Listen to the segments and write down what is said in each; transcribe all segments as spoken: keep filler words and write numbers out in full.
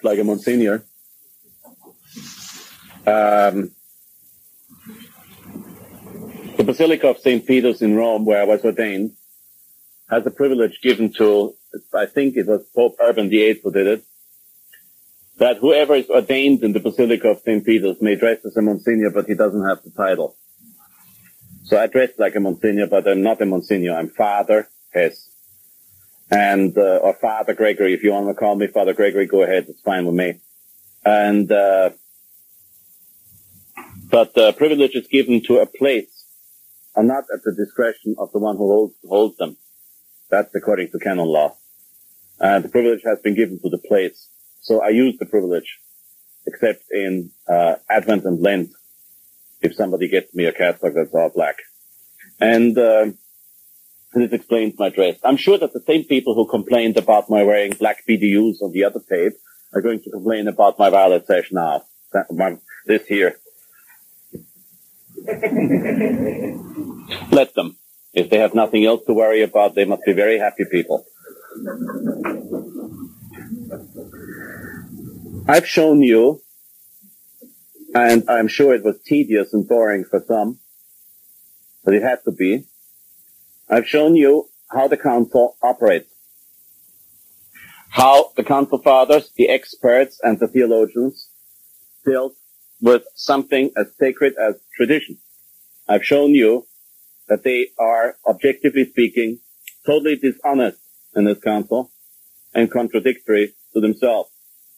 like a Monsignor. Um, the Basilica of Saint Peter's in Rome, where I was ordained, has a privilege given to, I think it was Pope Urban the Eighth who did it, that whoever is ordained in the Basilica of Saint Peter's may dress as a Monsignor, but he doesn't have the title. So I dress like a Monsignor, but I'm not a Monsignor. I'm Father Hess. And, uh, or Father Gregory. If you want to call me Father Gregory, go ahead. It's fine with me. And, uh, but the uh, privilege is given to a place and not at the discretion of the one who holds, holds them. That's according to canon law. And the privilege has been given to the place. So I use the privilege, except in, uh, Advent and Lent. If somebody gets me a cassock that's all black. And, uh, this explains my dress. I'm sure that the same people who complained about my wearing black B D Us on the other tape are going to complain about my violet sash now. This here. Let them. If they have nothing else to worry about, they must be very happy people. I've shown you, and I'm sure it was tedious and boring for some, but it had to be. I've shown you how the council operates. How the council fathers, the experts, and the theologians dealt with something as sacred as tradition. I've shown you that they are, objectively speaking, totally dishonest in this council and contradictory to themselves.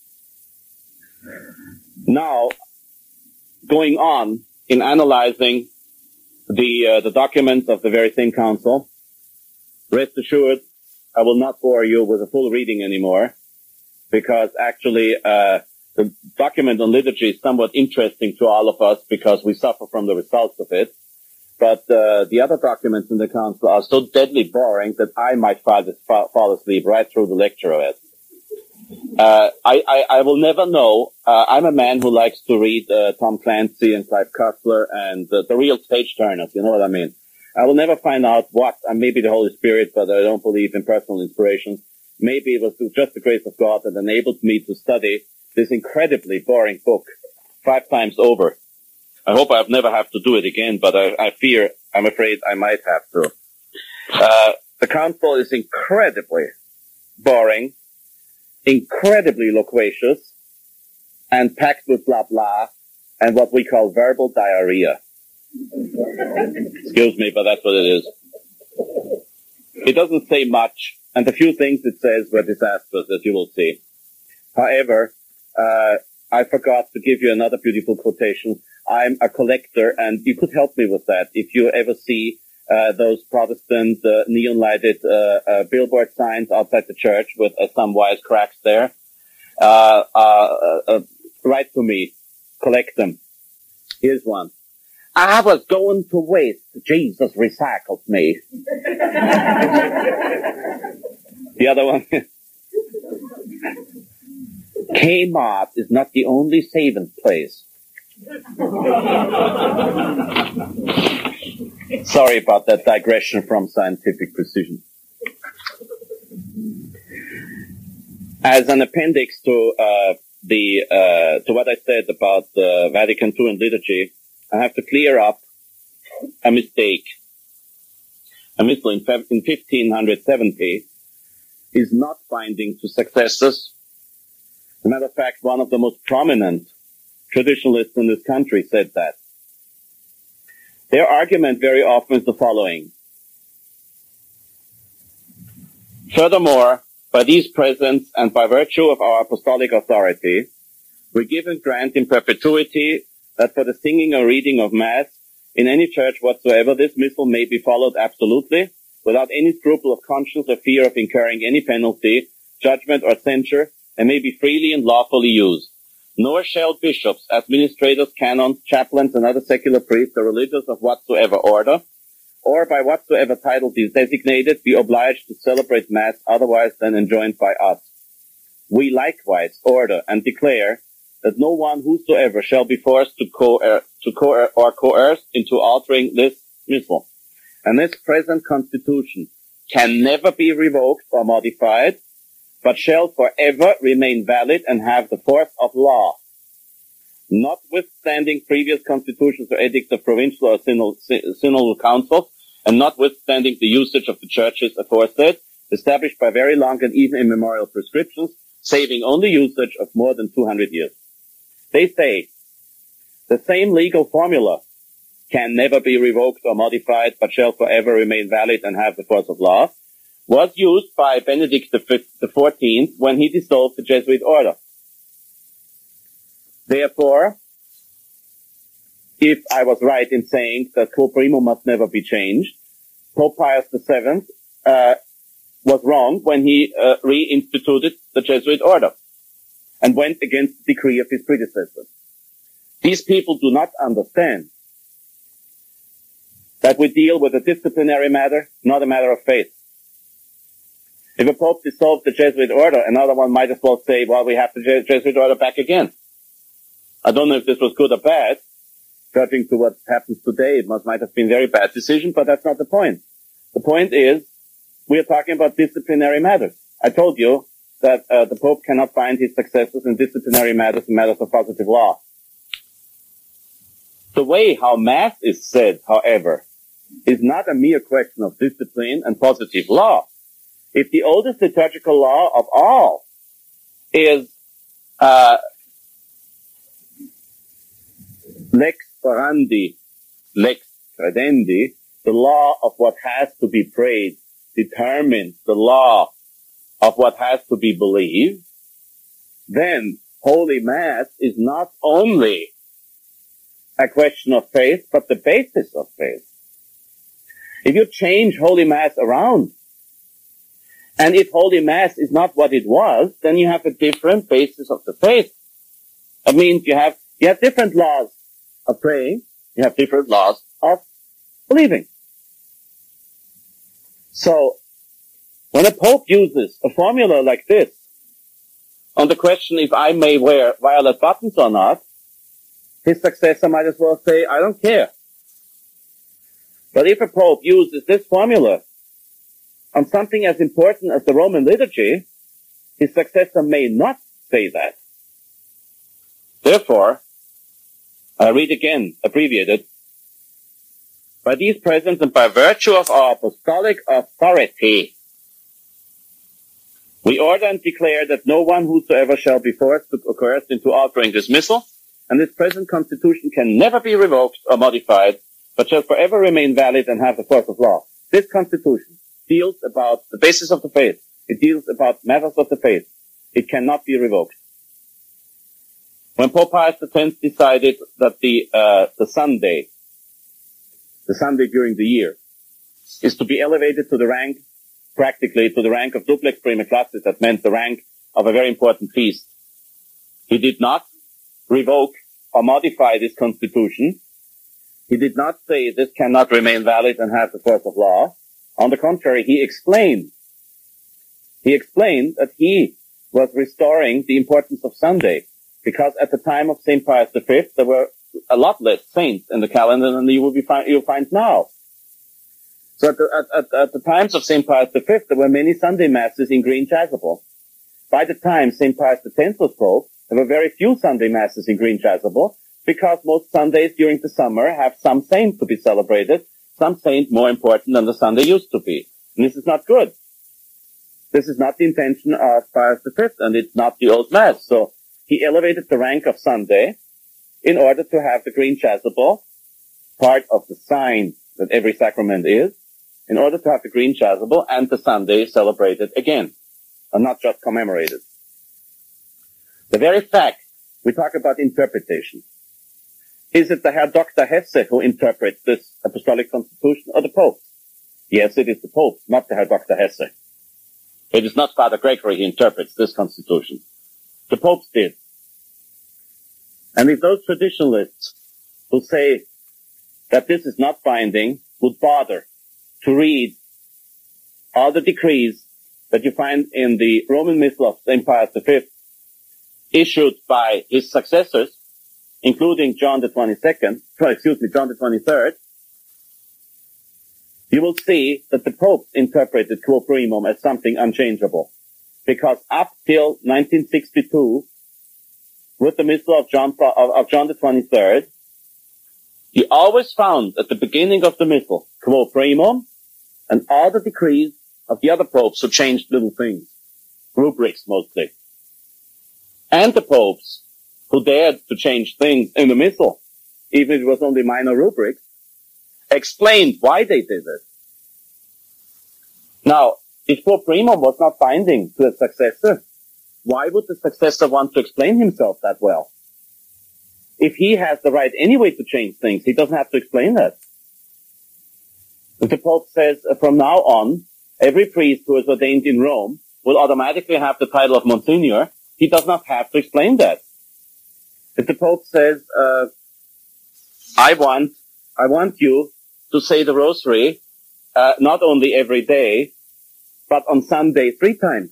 Now, going on in analyzing the uh, the documents of the very same council, rest assured, I will not bore you with a full reading anymore, because actually uh the document on liturgy is somewhat interesting to all of us because we suffer from the results of it. But uh, the other documents in the council are so deadly boring that I might fall, fall asleep right through the lecture of it. Uh, I, I, I will never know. Uh, I'm a man who likes to read uh, Tom Clancy and Clive Cussler and uh, the real page turners, you know what I mean? I will never find out what, and maybe the Holy Spirit, but I don't believe in personal inspiration. Maybe it was just the grace of God that enabled me to study this incredibly boring book five times over. I hope I'll never have to do it again, but I, I fear, I'm afraid I might have to. Uh, the council is incredibly boring, incredibly loquacious, and packed with blah blah, and what we call verbal diarrhea. Excuse me, but that's what it is. It doesn't say much, and the few things it says were disastrous, as you will see. However, uh, I forgot to give you another beautiful quotation. I'm a collector, and you could help me with that. If you ever see uh, those Protestant uh, neon-lighted uh, uh, billboard signs outside the church with uh, some wise cracks there, uh, uh, uh, write to me. Collect them. Here's one. I was going to waste. Jesus recycled me. The other one. Kmart is not the only saving place. Sorry about that digression from scientific precision. As an appendix to uh, the uh, to what I said about uh, Vatican two and liturgy, I have to clear up a mistake. A missal in, in fifteen seventy is not binding to successors. As a matter of fact, one of the most prominent traditionalists in this country said that. Their argument very often is the following. Furthermore, by these presents and by virtue of our apostolic authority, we give and grant in perpetuity that for the singing or reading of Mass in any church whatsoever, this missal may be followed absolutely, without any scruple of conscience or fear of incurring any penalty, judgment, or censure, and may be freely and lawfully used. Nor shall bishops, administrators, canons, chaplains, and other secular priests, or religious of whatsoever order, or by whatsoever title be designated, be obliged to celebrate Mass otherwise than enjoined by us. We likewise order and declare that no one whosoever shall be forced to coer- to coer- or coerced into altering this missal. And this present constitution can never be revoked or modified, but shall forever remain valid and have the force of law. Notwithstanding previous constitutions or edicts of provincial or synodal councils, and notwithstanding the usage of the churches aforesaid, established by very long and even immemorial prescriptions, saving only usage of more than two hundred years. They say the same legal formula can never be revoked or modified, but shall forever remain valid and have the force of law, was used by Benedict the fourteenth when he dissolved the Jesuit order. Therefore, if I was right in saying that quo primo must never be changed, Pope Pius the seventh uh, was wrong when he uh, reinstituted the Jesuit order and went against the decree of his predecessors. These people do not understand that we deal with a disciplinary matter, not a matter of faith. If a pope dissolved the Jesuit order, another one might as well say, well, we have the Jesuit order back again. I don't know if this was good or bad. Judging to what happens today, it must, might have been a very bad decision, but that's not the point. The point is, we are talking about disciplinary matters. I told you that uh, the Pope cannot bind his successors in disciplinary matters and matters of positive law. The way how Mass is said, however, is not a mere question of discipline and positive law. If the oldest liturgical law of all is uh, lex orandi, lex credendi, the law of what has to be prayed, determines the law of what has to be believed, then Holy Mass is not only a question of faith, but the basis of faith. If you change Holy Mass around, and if Holy Mass is not what it was, then you have a different basis of the faith. That means you have, you have different laws of praying, you have different laws of believing. So, when a pope uses a formula like this, on the question if I may wear violet buttons or not, his successor might as well say, I don't care. But if a pope uses this formula on something as important as the Roman liturgy, his successor may not say that. Therefore, I read again, abbreviated, by these presents and by virtue of our apostolic authority, we order and declare that no one whosoever shall be forced or coerced into altering dismissal, and this present constitution can never be revoked or modified, but shall forever remain valid and have the force of law. This constitution deals about the basis of the faith. It deals about matters of the faith. It cannot be revoked. When Pope Pius the tenth decided that the uh, the Sunday, the Sunday during the year, is to be elevated to the rank, practically to the rank of duplex prima classis, that meant the rank of a very important feast, he did not revoke or modify this constitution. He did not say this cannot remain valid and have the force of law. On the contrary, he explained. He explained that he was restoring the importance of Sunday, because at the time of Saint Pius the fifth, there were a lot less saints in the calendar than you will be find, you'll find now. So at the, at, at, at the times of Saint Pius the fifth, there were many Sunday masses in Green Chasuble. By the time Saint Pius the tenth was Pope, there were very few Sunday masses in Green Chasuble, because most Sundays during the summer have some saint to be celebrated, some saint more important than the Sunday used to be. And this is not good. This is not the intention of Pius the fifth, and it's not the old Mass. So he elevated the rank of Sunday in order to have the Green Chasuble, part of the sign that every sacrament is, in order to have the Green Chasuble and the Sunday celebrated again, and not just commemorated. The very fact, we talk about interpretation. Is it the Herr Doctor Hesse who interprets this apostolic constitution, or the Pope? Yes, it is the Pope, not the Herr Doctor Hesse. It is not Father Gregory who interprets this constitution. The popes did. And if those traditionalists who say that this is not binding would bother to read all the decrees that you find in the Roman Missal of Saint Pius the fifth, issued by his successors, including John the twenty-second, excuse me, John the twenty-third, you will see that the popes interpreted quo primum as something unchangeable. because up till nineteen sixty-two, with the missal of John, of, of John the twenty-third, he always found at the beginning of the missal, quo primum, and all the decrees of the other popes who changed little things, rubrics mostly. And the popes who dared to change things in the missal, even if it was only minor rubrics, explained why they did it. Now, if quo primum was not binding to a successor, why would the successor want to explain himself that well? If he has the right anyway to change things, he doesn't have to explain that. If the Pope says uh, from now on, every priest who is ordained in Rome will automatically have the title of Monsignor, he does not have to explain that. If the Pope says, uh, I want, I want you to say the Rosary, uh, not only every day, but on Sunday three times.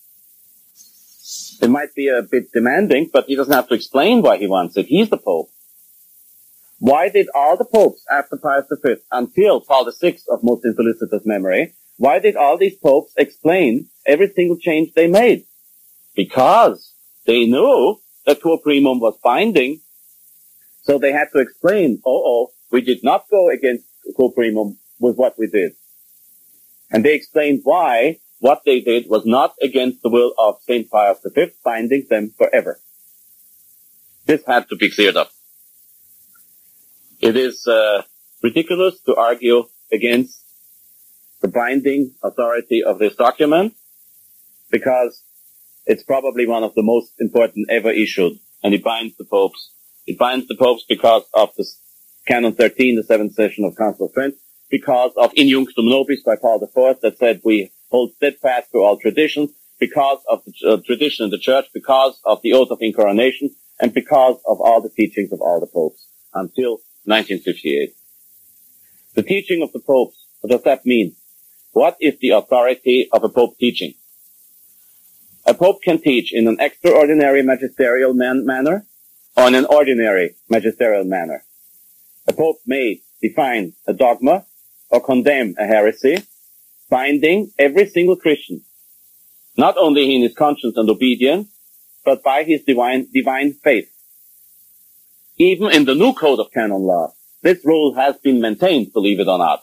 It might be a bit demanding, but he doesn't have to explain why he wants it. He's the Pope. Why did all the popes after Pius the Fifth, until Paul the Sixth of most infelicitous memory, why did all these popes explain every single change they made? Because they knew that quo primum was binding, so they had to explain, oh, oh, we did not go against quo primum with what we did. And they explained why what they did was not against the will of Saint Pius the Fifth, binding them forever. This had to be cleared up. It is uh, ridiculous to argue against the binding authority of this document, because it's probably one of the most important ever issued, and it binds the popes. It binds the popes because of the Canon thirteen, the seventh session of Council of Trent, because of In Junctum Nobis by Paul the Fourth that said we hold steadfast to all traditions, because of the uh, tradition in the Church, because of the oath of incoronation, and because of all the teachings of all the popes until nineteen fifty-eight. The teaching of the popes, what does that mean? What is the authority of a pope teaching? A pope can teach in an extraordinary magisterial man- manner or in an ordinary magisterial manner. A pope may define a dogma or condemn a heresy, binding every single Christian, not only in his conscience and obedience, but by his divine, divine faith. Even in the new code of canon law, this rule has been maintained, believe it or not.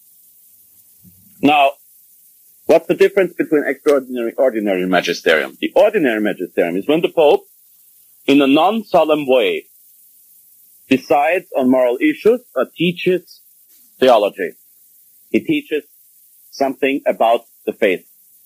Now, what's the difference between extraordinary and ordinary magisterium? The ordinary magisterium is when the Pope, in a non-solemn way, decides on moral issues or teaches theology. He teaches something about the faith.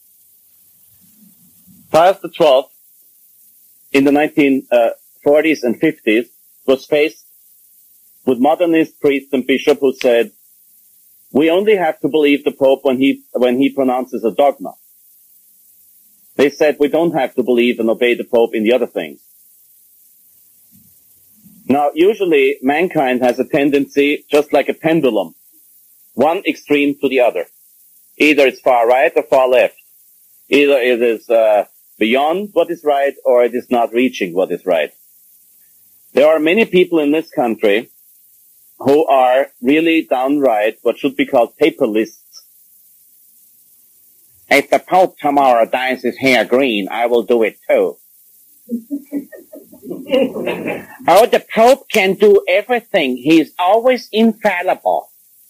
Pius the Twelfth, in the nineteen forties and fifties, was faced with modernist priests and bishops who said, we only have to believe the Pope when he, when he pronounces a dogma. They said we don't have to believe and obey the Pope in the other things. Now, usually mankind has a tendency, just like a pendulum, one extreme to the other. Either it's far right or far left. Either it is uh, beyond what is right or it is not reaching what is right. There are many people in this country who are really downright what should be called papalists. If the Pope tomorrow dyes his hair green, I will do it too. Oh, the Pope can do everything. He's always infallible.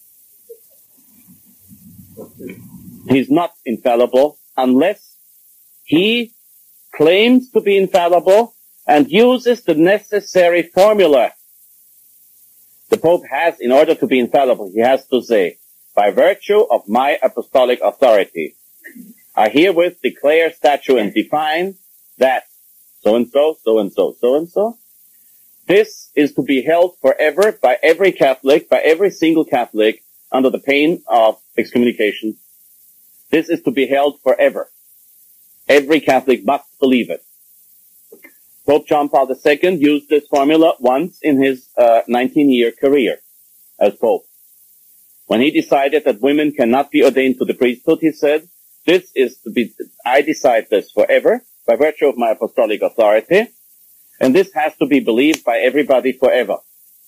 He's not infallible unless he claims to be infallible and uses the necessary formula. The Pope has, in order to be infallible, he has to say, by virtue of my apostolic authority, I herewith declare, statute, and define that so-and-so, so-and-so, so-and-so. This is to be held forever by every Catholic, by every single Catholic, under the pain of excommunication. This is to be held forever. Every Catholic must believe it. Pope John Paul the Second used this formula once in his uh, nineteen-year career as Pope. When he decided that women cannot be ordained to the priesthood, he said, this is to be, I decide this forever by virtue of my apostolic authority, and this has to be believed by everybody forever.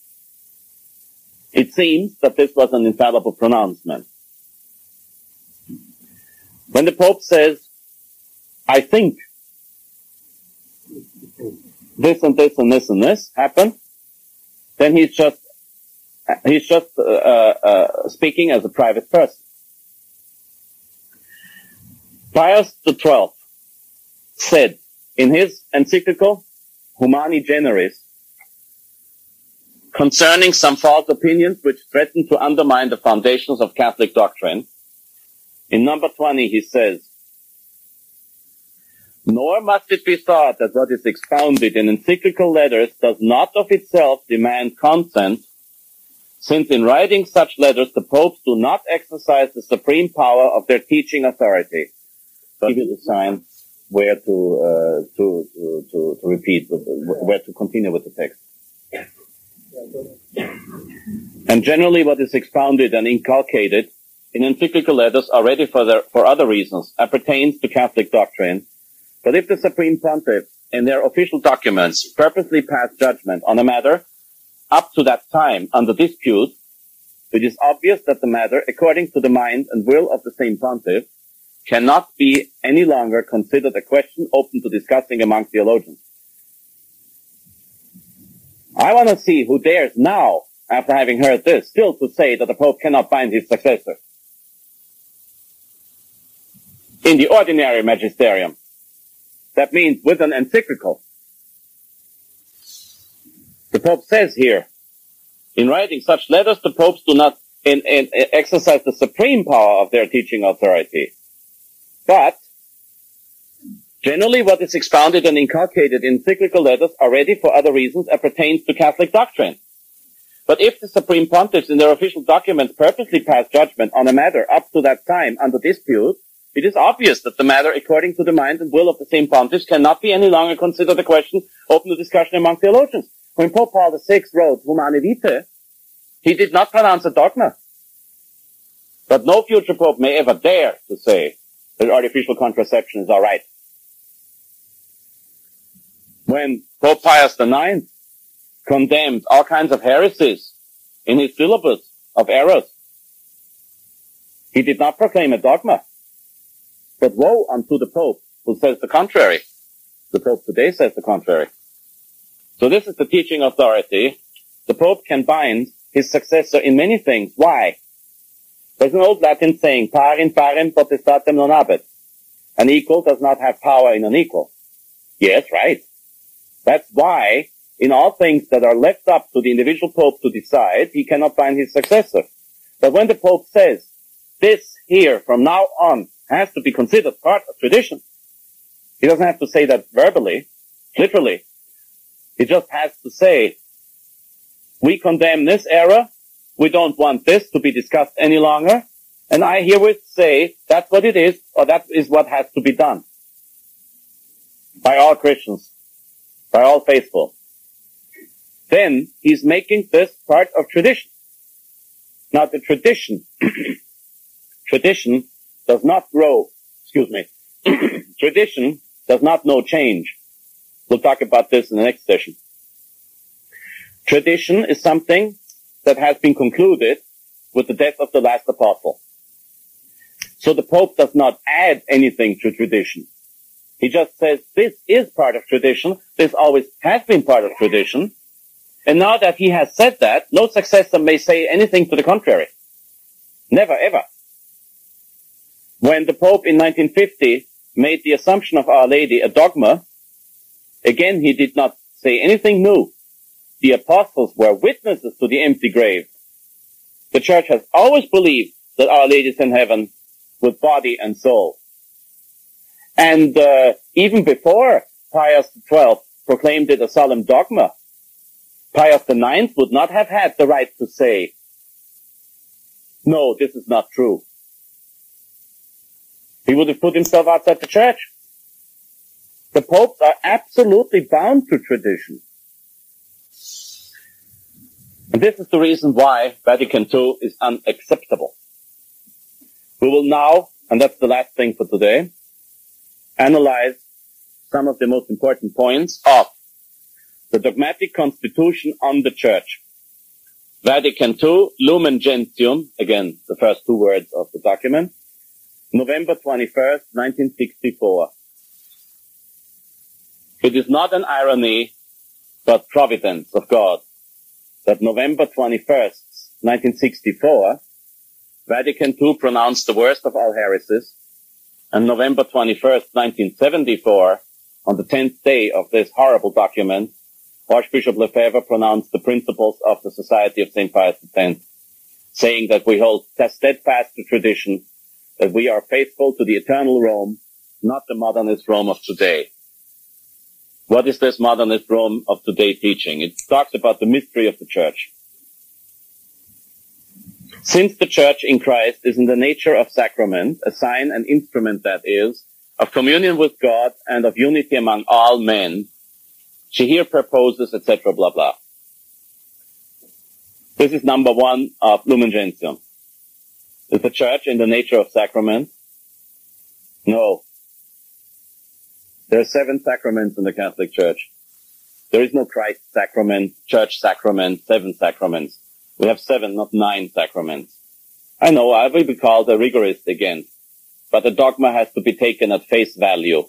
It seems that this was an infallible pronouncement. When the Pope says, I think this and this and this and this happened, then he's just he's just uh, uh, speaking as a private person. Pius the twelfth said in his encyclical Humani Generis concerning some false opinions which threaten to undermine the foundations of Catholic doctrine, in number twenty he says, "Nor must it be thought that what is expounded in encyclical letters does not of itself demand consent, since in writing such letters the popes do not exercise the supreme power of their teaching authority." So give you the sign where to, uh, to, to, to, to repeat, with the, where to continue with the text. "And generally what is expounded and inculcated in encyclical letters are ready for, their, for other reasons, appertains to Catholic doctrine. But if the Supreme Pontiff in their official documents purposely pass judgment on a matter up to that time under dispute, it is obvious that the matter, according to the mind and will of the same Pontiff, cannot be any longer considered a question open to discussing among theologians." I want to see who dares now, after having heard this, still to say that the Pope cannot bind his successor. In the ordinary magisterium. That means with an encyclical. The Pope says here, in writing such letters, the popes do not in, in, exercise the supreme power of their teaching authority. But, generally what is expounded and inculcated in encyclical letters are ready for other reasons appertains to Catholic doctrine. But if the Supreme Pontiffs in their official documents purposely pass judgment on a matter up to that time under dispute, it is obvious that the matter, according to the mind and will of the same Pontiffs, cannot be any longer considered a question open to discussion among theologians. When Pope Paul the Sixth wrote Humane Vitae, he did not pronounce a dogma. But no future Pope may ever dare to say that artificial contraception is all right. When Pope Pius the Ninth condemned all kinds of heresies in his syllabus of errors, he did not proclaim a dogma. But woe unto the Pope who says the contrary. The Pope today says the contrary. So this is the teaching authority. The Pope can bind his successor in many things. Why? There's an old Latin saying, par in parem potestatem non habet. An equal does not have power in an equal. Yes, right. That's why, in all things that are left up to the individual Pope to decide, he cannot bind his successor. But when the Pope says, this here, from now on, has to be considered part of tradition, he doesn't have to say that verbally, literally. He just has to say, we condemn this error, we don't want this to be discussed any longer, and I herewith say that's what it is, or that is what has to be done. By all Christians, by all faithful. Then he's making this part of tradition. Now the tradition, tradition does not grow, excuse me, tradition does not know change. We'll talk about this in the next session. Tradition is something that has been concluded with the death of the last apostle. So the Pope does not add anything to tradition. He just says, this is part of tradition, this always has been part of tradition, and now that he has said that, no successor may say anything to the contrary. Never, ever. When the Pope in nineteen fifty made the Assumption of Our Lady a dogma, again he did not say anything new. The apostles were witnesses to the empty grave. The Church has always believed that Our Lady is in heaven with body and soul. And uh, even before Pius the Twelfth proclaimed it a solemn dogma, Pius the Ninth would not have had the right to say, no, this is not true. He would have put himself outside the Church. The popes are absolutely bound to tradition. And this is the reason why Vatican Two is unacceptable. We will now, and that's the last thing for today, analyze some of the most important points of the dogmatic constitution on the Church. Vatican Two, Lumen Gentium, again, the first two words of the document, November twenty-first, nineteen sixty-four. It is not an irony, but providence of God that November twenty-first, nineteen sixty-four, Vatican two pronounced the worst of all heresies, and November twenty-first, nineteen seventy-four, on the tenth day of this horrible document, Archbishop Lefebvre pronounced the principles of the Society of Saint Pius X, saying that we hold steadfast to tradition, that we are faithful to the eternal Rome, not the modernist Rome of today. What is this modernist Rome of today teaching? It talks about the mystery of the Church. Since the Church in Christ is in the nature of sacrament, a sign and instrument that is, of communion with God and of unity among all men, she here proposes, et cetera, blah, blah. This is number one of Lumen Gentium. Is the Church in the nature of sacrament? No. There are seven sacraments in the Catholic Church. There is no Christ sacrament, Church sacrament, seven sacraments. We have seven, not nine sacraments. I know, I will be called a rigorist again, but the dogma has to be taken at face value.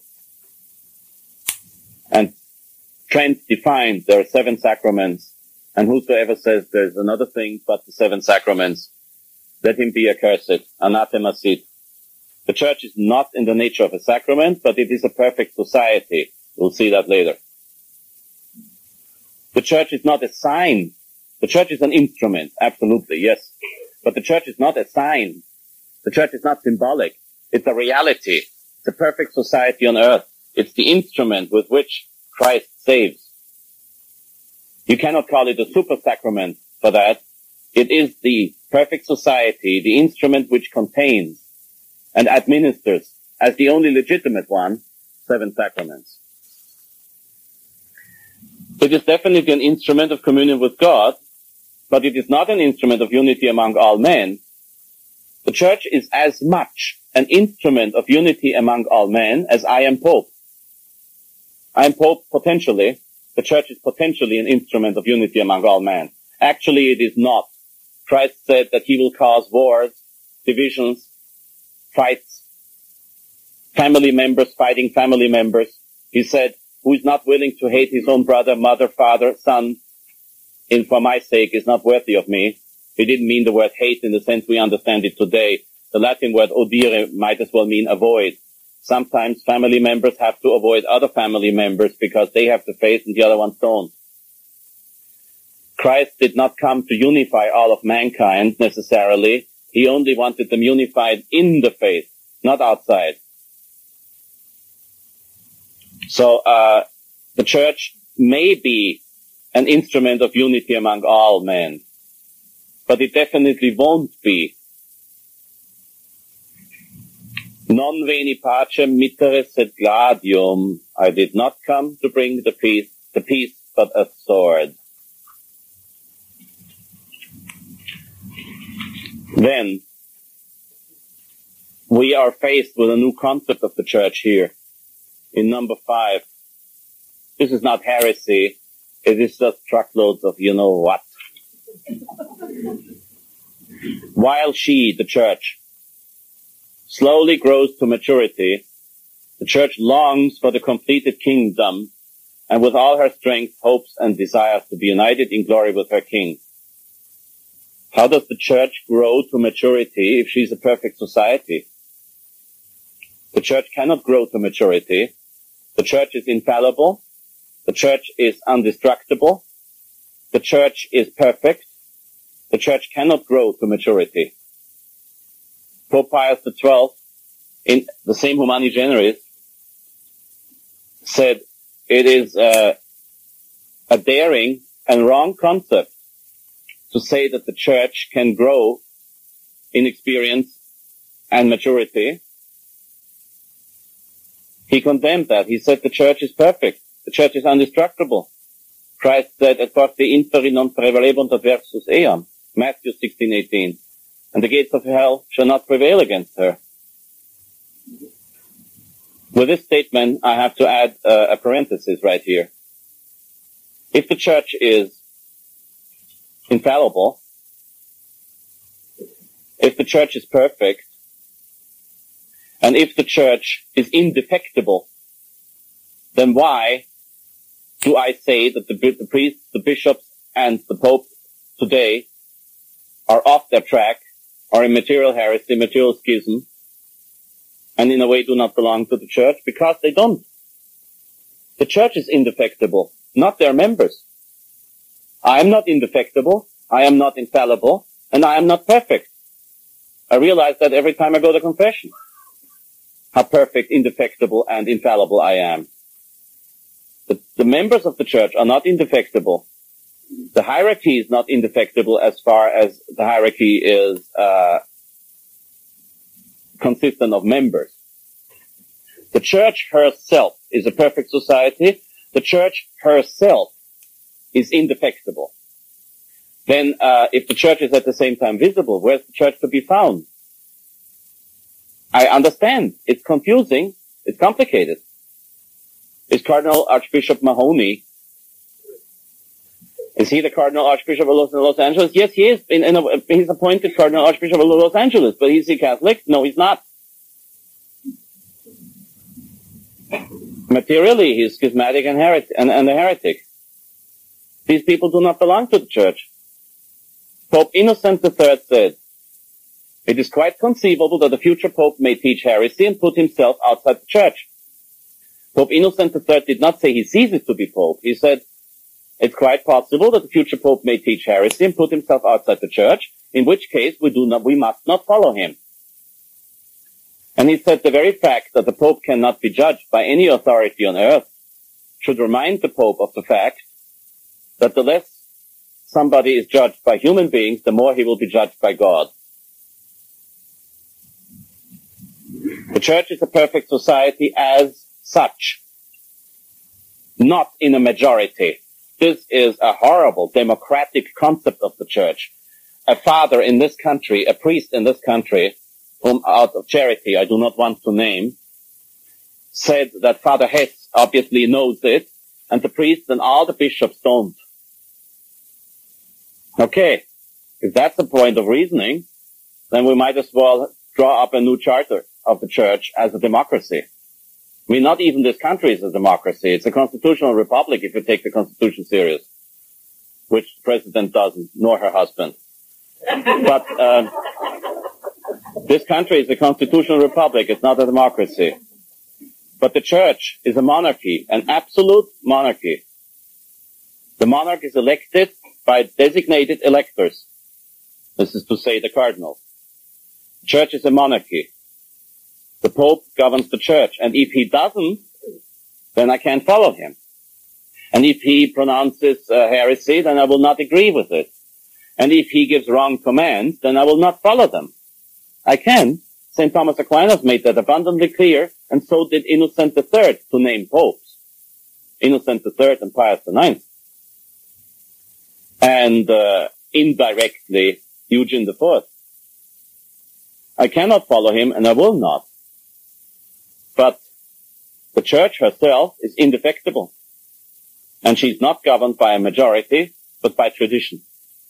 And Trent defined there are seven sacraments, and whosoever says there's another thing but the seven sacraments, let him be accursed, anathema sit. The Church is not in the nature of a sacrament, but it is a perfect society. We'll see that later. The Church is not a sign. The Church is an instrument, absolutely, yes. But the Church is not a sign. The Church is not symbolic. It's a reality. It's a perfect society on earth. It's the instrument with which Christ saves. You cannot call it a super sacrament for that. It is the perfect society, the instrument which contains and administers, as the only legitimate one, seven sacraments. It is definitely an instrument of communion with God, but it is not an instrument of unity among all men. The Church is as much an instrument of unity among all men as I am Pope. I am Pope potentially. The Church is potentially an instrument of unity among all men. Actually, it is not. Christ said that he will cause wars, divisions, fights, family members fighting family members. He said, who is not willing to hate his own brother, mother, father, son, in for my sake is not worthy of me. He didn't mean the word hate in the sense we understand it today. The Latin word odire might as well mean avoid. Sometimes family members have to avoid other family members because they have the faith and the other ones don't. Christ did not come to unify all of mankind necessarily. He only wanted them unified in the faith, not outside. So, uh, the Church may be an instrument of unity among all men, but it definitely won't be. Non veni pacem mittere sed gladium. I did not come to bring the peace, the peace, but a sword. Then, we are faced with a new concept of the Church here, in number five. This is not heresy, it is just truckloads of you know what. While she, the Church, slowly grows to maturity, the Church longs for the completed kingdom, and with all her strength, hopes and desires to be united in glory with her King. How does the Church grow to maturity if she's a perfect society? The Church cannot grow to maturity. The Church is infallible. The Church is indestructible. The Church is perfect. The Church cannot grow to maturity. Pope Pius the twelfth, in the same Humani Generis, said it is uh, a daring and wrong concept to say that the Church can grow in experience and maturity. He condemned that. He said the Church is perfect. The Church is indestructible. Christ said, et forte inferi non prevalebunt adversus eam, Matthew sixteen eighteen. And the gates of hell shall not prevail against her. With this statement, I have to add uh, a parenthesis right here. If the Church is infallible, if the Church is perfect, and if the Church is indefectible, then why do I say that the, the priests, the bishops, and the Pope today are off their track, are in material heresy, material schism, and in a way do not belong to the church? Because they don't. The church is indefectible, not their members. I am not indefectible, I am not infallible, and I am not perfect. I realize that every time I go to confession, how perfect, indefectible, and infallible I am. The, the members of the church are not indefectible. The hierarchy is not indefectible as far as the hierarchy is uh, consistent of members. The church herself is a perfect society. The church herself is indefectible. Then uh, if the church is at the same time visible, where's the church to be found? I understand. It's confusing. It's complicated. Is Cardinal Archbishop Mahoney, is he the Cardinal Archbishop of Los, Los Angeles? Yes, he is. In, in a, he's appointed Cardinal Archbishop of Los Angeles, but he's a Catholic? No, he's not. Materially, he's schismatic and, heretic, and, and a heretic. These people do not belong to the church. Pope Innocent the Third said, it is quite conceivable that the future Pope may teach heresy and put himself outside the church. Pope Innocent the Third did not say he ceases to be Pope. He said, it's quite possible that the future Pope may teach heresy and put himself outside the church, in which case we do not, we must not follow him. And he said the very fact that the Pope cannot be judged by any authority on earth should remind the Pope of the fact that the less somebody is judged by human beings, the more he will be judged by God. The church is a perfect society as such, not in a majority. This is a horrible democratic concept of the church. A father in this country, a priest in this country, whom out of charity I do not want to name, said that Father Hess obviously knows it, and the priests and all the bishops don't. Okay, if that's the point of reasoning, then we might as well draw up a new charter of the church as a democracy. I mean, not even this country is a democracy. It's a constitutional republic if you take the Constitution serious, which the president doesn't, nor her husband. But uh, this country is a constitutional republic. It's not a democracy. But the church is a monarchy, an absolute monarchy. The monarch is elected by designated electors. This is to say the cardinals. The church is a monarchy. The Pope governs the church, and if he doesn't, then I can't follow him. And if he pronounces uh, heresy, then I will not agree with it. And if he gives wrong commands, then I will not follow them. I can. Saint Thomas Aquinas made that abundantly clear, and so did Innocent the Third, to name popes. Innocent the Third and Pius the Ninth. And uh, indirectly, Eugene the Fourth. I cannot follow him, and I will not. But the church herself is indefectible. And she's not governed by a majority, but by tradition.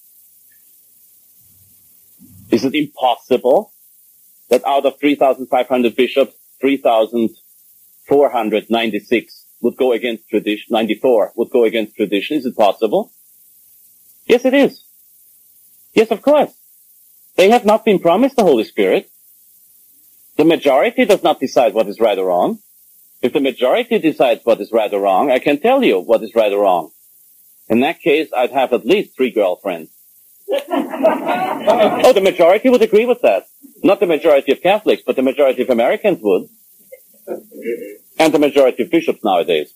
Is it impossible that out of three thousand five hundred bishops, three thousand four hundred ninety-six would go against tradition, ninety-four would go against tradition? Is it possible? Yes, it is. Yes, of course. They have not been promised the Holy Spirit. The majority does not decide what is right or wrong. If the majority decides what is right or wrong, I can tell you what is right or wrong. In that case, I'd have at least three girlfriends. Oh, the majority would agree with that. Not the majority of Catholics, but the majority of Americans would. And the majority of bishops nowadays.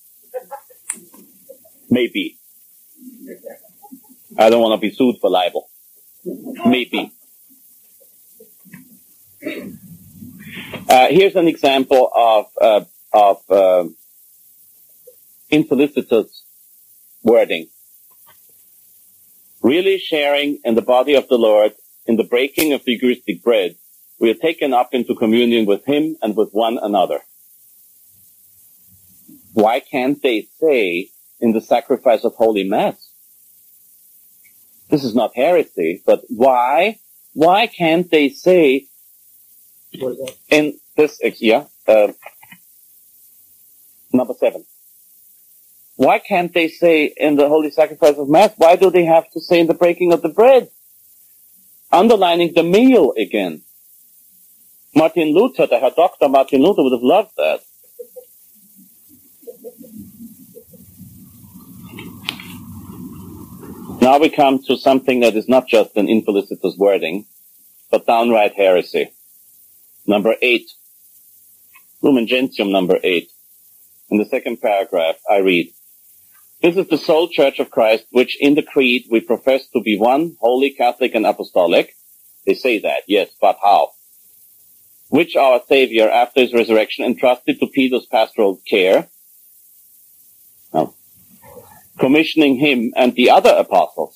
Maybe. I don't want to be sued for libel. Maybe. Uh, here's an example of, uh, of, uh, infelicitous wording. Really sharing in the body of the Lord, in the breaking of the Eucharistic bread, we are taken up into communion with Him and with one another. Why can't they say in the sacrifice of Holy Mass? This is not heresy, but why, why can't they say in this, yeah, uh, number seven. Why can't they say in the holy sacrifice of Mass? Why do they have to say in the breaking of the bread? Underlining the meal again. Martin Luther, the Herr Doctor Martin Luther would have loved that. Now we come to something that is not just an infelicitous wording, but downright heresy. Number eight. Lumen Gentium number eight. In the second paragraph, I read, "This is the sole Church of Christ, which in the Creed we profess to be one, holy, Catholic, and Apostolic." They say that, yes, but how? "Which our Savior, after his resurrection, entrusted to Peter's pastoral care, oh, commissioning him and the other apostles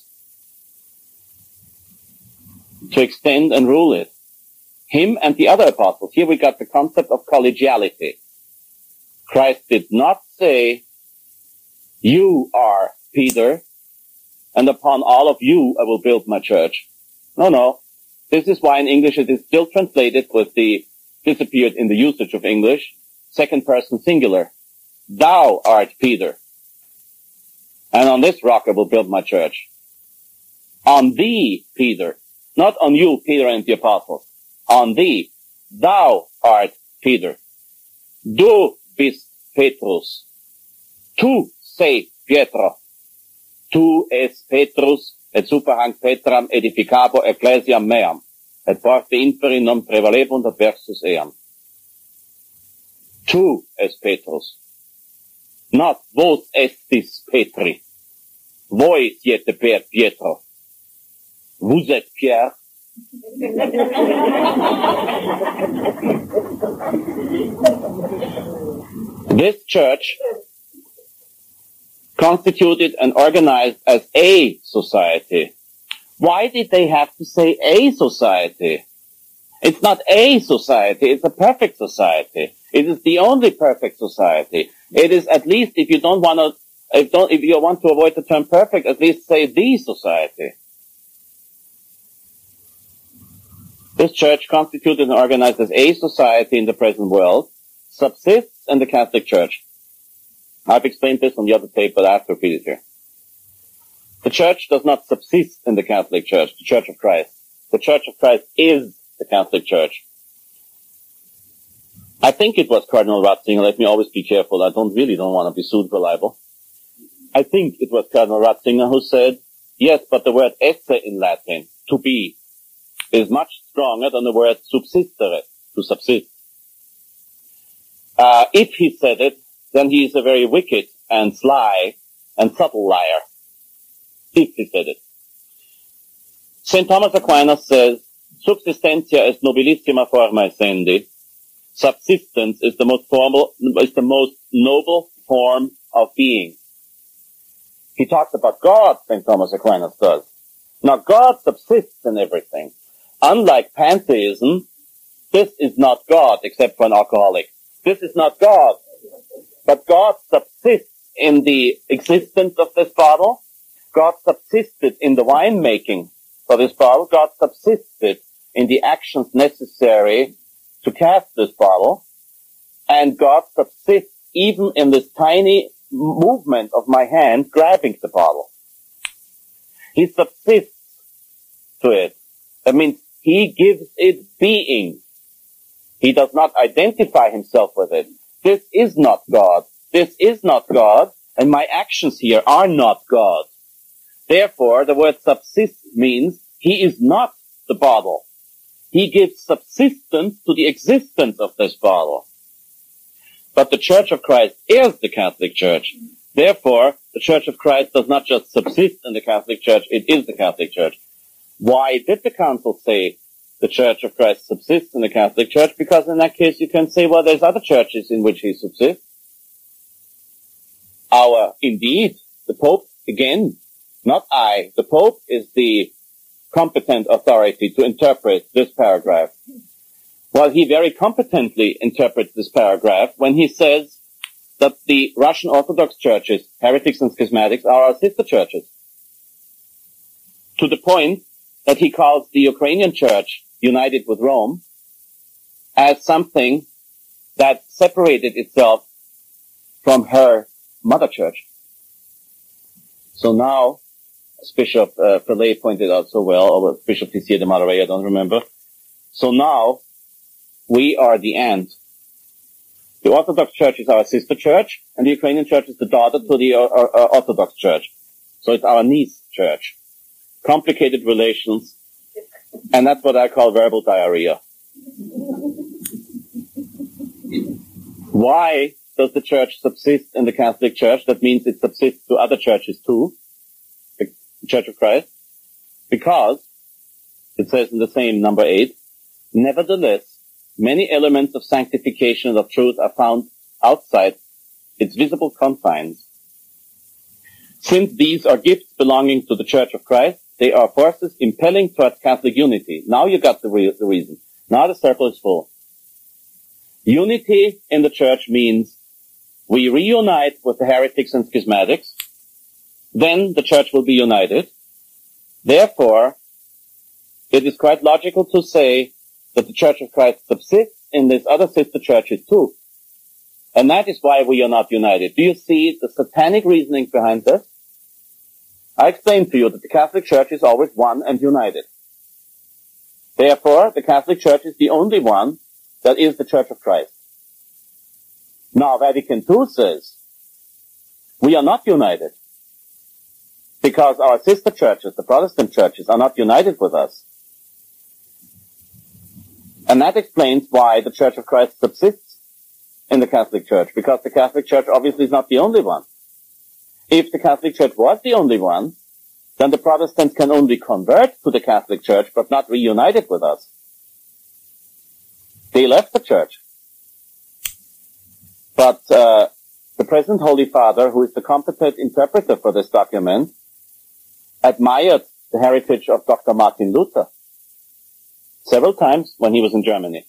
to extend and rule it." Him and the other apostles. Here we got the concept of collegiality. Christ did not say, "You are Peter, and upon all of you I will build my church." No, no. This is why in English it is still translated with the, disappeared in the usage of English, second person singular. "Thou art Peter, and on this rock I will build my church." On thee, Peter. Not on you, Peter and the apostles. On thee. Thou art Peter. Du bist Petrus. Tu sei Pietro. Tu es Petrus, et superhang Petram edificabo ecclesiam meam, et porte inferi non prevalebunt adversus eam. Tu es Petrus. Not vos estis Petri. Voi siete per Pietro. Vous êtes Pierre. This church, constituted and organized as a society. Why did they have to say a society? It's not a society, it's a perfect society. It is the only perfect society. It is, at least, if you don't want to, if don't, if you want to avoid the term perfect, at least say the society. This church, constituted and organized as a society in the present world, subsists in the Catholic Church. I've explained this on the other tape, but I have to repeat it here. The Church does not subsist in the Catholic Church, the Church of Christ. The Church of Christ is the Catholic Church. I think it was Cardinal Ratzinger. Let me always be careful. I don't really don't want to be sued for libel. I think it was Cardinal Ratzinger who said, yes, but the word esse in Latin, to be, is much stronger than the word subsistere, to subsist. Uh, if he said it, then he is a very wicked and sly and subtle liar. If he said it. Saint Thomas Aquinas says, subsistentia est nobilissima forma essendi. Subsistence is the most formal, is the most noble form of being. He talks about God, Saint Thomas Aquinas does. Now God subsists in everything. Unlike pantheism, this is not God except for an alcoholic. This is not God. But God subsists in the existence of this bottle. God subsisted in the winemaking for this bottle. God subsisted in the actions necessary to cast this bottle. And God subsists even in this tiny movement of my hand grabbing the bottle. He subsists to it. That means he gives it being. He does not identify himself with it. This is not God. This is not God, and my actions here are not God. Therefore, the word subsist means he is not the bottle. He gives subsistence to the existence of this bottle. But the Church of Christ is the Catholic Church. Therefore, the Church of Christ does not just subsist in the Catholic Church, it is the Catholic Church. Why did the Council say the Church of Christ subsists in the Catholic Church? Because in that case you can say, well, there's other churches in which he subsists. Our, indeed, the Pope, again, not I, the Pope is the competent authority to interpret this paragraph. Well, he very competently interprets this paragraph when he says that the Russian Orthodox churches, heretics and schismatics, are our sister churches. To the point that he calls the Ukrainian church, united with Rome, as something that separated itself from her mother church. So now, as Bishop uh, Pelé pointed out so well, or Bishop Tissier de Malarey, I don't remember. So now, we are the end. The Orthodox Church is our sister church, and the Ukrainian Church is the daughter to the uh, uh, Orthodox Church. So it's our niece church. Complicated relations, and that's what I call verbal diarrhea. Why does the church subsist in the Catholic Church? That means it subsists to other churches too, the Church of Christ. Because, it says in the same number eight, nevertheless, many elements of sanctification and of truth are found outside its visible confines. Since these are gifts belonging to the Church of Christ, they are forces impelling towards Catholic unity. Now you got the, re- the reason. Now the circle is full. Unity in the Church means we reunite with the heretics and schismatics, then the Church will be united. Therefore, it is quite logical to say that the Church of Christ subsists in these other sister churches too. And that is why we are not united. Do you see the satanic reasoning behind this? I explained to you that the Catholic Church is always one and united. Therefore, the Catholic Church is the only one that is the Church of Christ. Now, Vatican Two says, we are not united because our sister churches, the Protestant churches, are not united with us. And that explains why the Church of Christ subsists in the Catholic Church, because the Catholic Church obviously is not the only one. If the Catholic Church was the only one, then the Protestants can only convert to the Catholic Church, but not reunite it with us. They left the Church. But uh, the present Holy Father, who is the competent interpreter for this document, admired the heritage of Doctor Martin Luther several times when he was in Germany.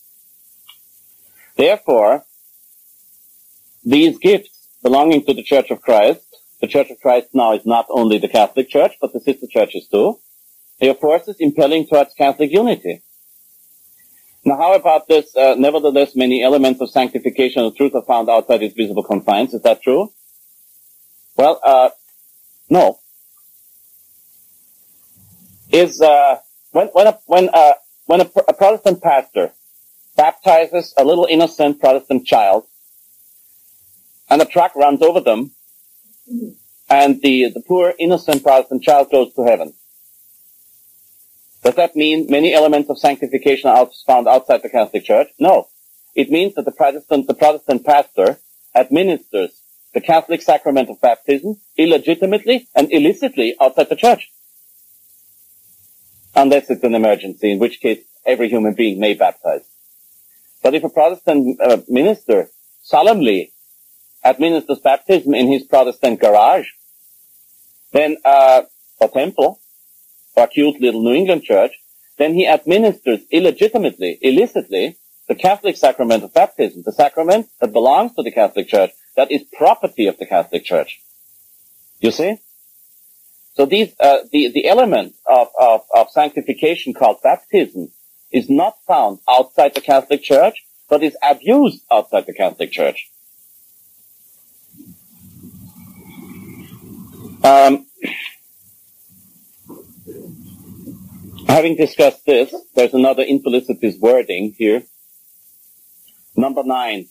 Therefore, these gifts belonging to the Church of Christ, the Church of Christ now is not only the Catholic Church, but the sister churches too. They are forces impelling towards Catholic unity. Now, how about this? Uh, nevertheless, many elements of sanctification and truth are found outside its visible confines. Is that true? Well, uh, no. Is uh, when when a when a when a, a Protestant pastor baptizes a little innocent Protestant child, and a truck runs over them, and the the poor innocent Protestant child goes to heaven. Does that mean many elements of sanctification are found outside the Catholic Church? No. It means that the Protestant, the Protestant pastor administers the Catholic sacrament of baptism illegitimately and illicitly outside the Church. Unless it's an emergency, in which case every human being may baptize. But if a Protestant uh, minister solemnly administers baptism in his Protestant garage, then, uh, or temple, or cute little New England church, then he administers illegitimately, illicitly, the Catholic sacrament of baptism, the sacrament that belongs to the Catholic Church, that is property of the Catholic Church. You see? So these, uh, the, the element of, of, of sanctification called baptism is not found outside the Catholic Church, but is abused outside the Catholic Church. Um, Having discussed this, there's another infelicitous wording here. Number nine.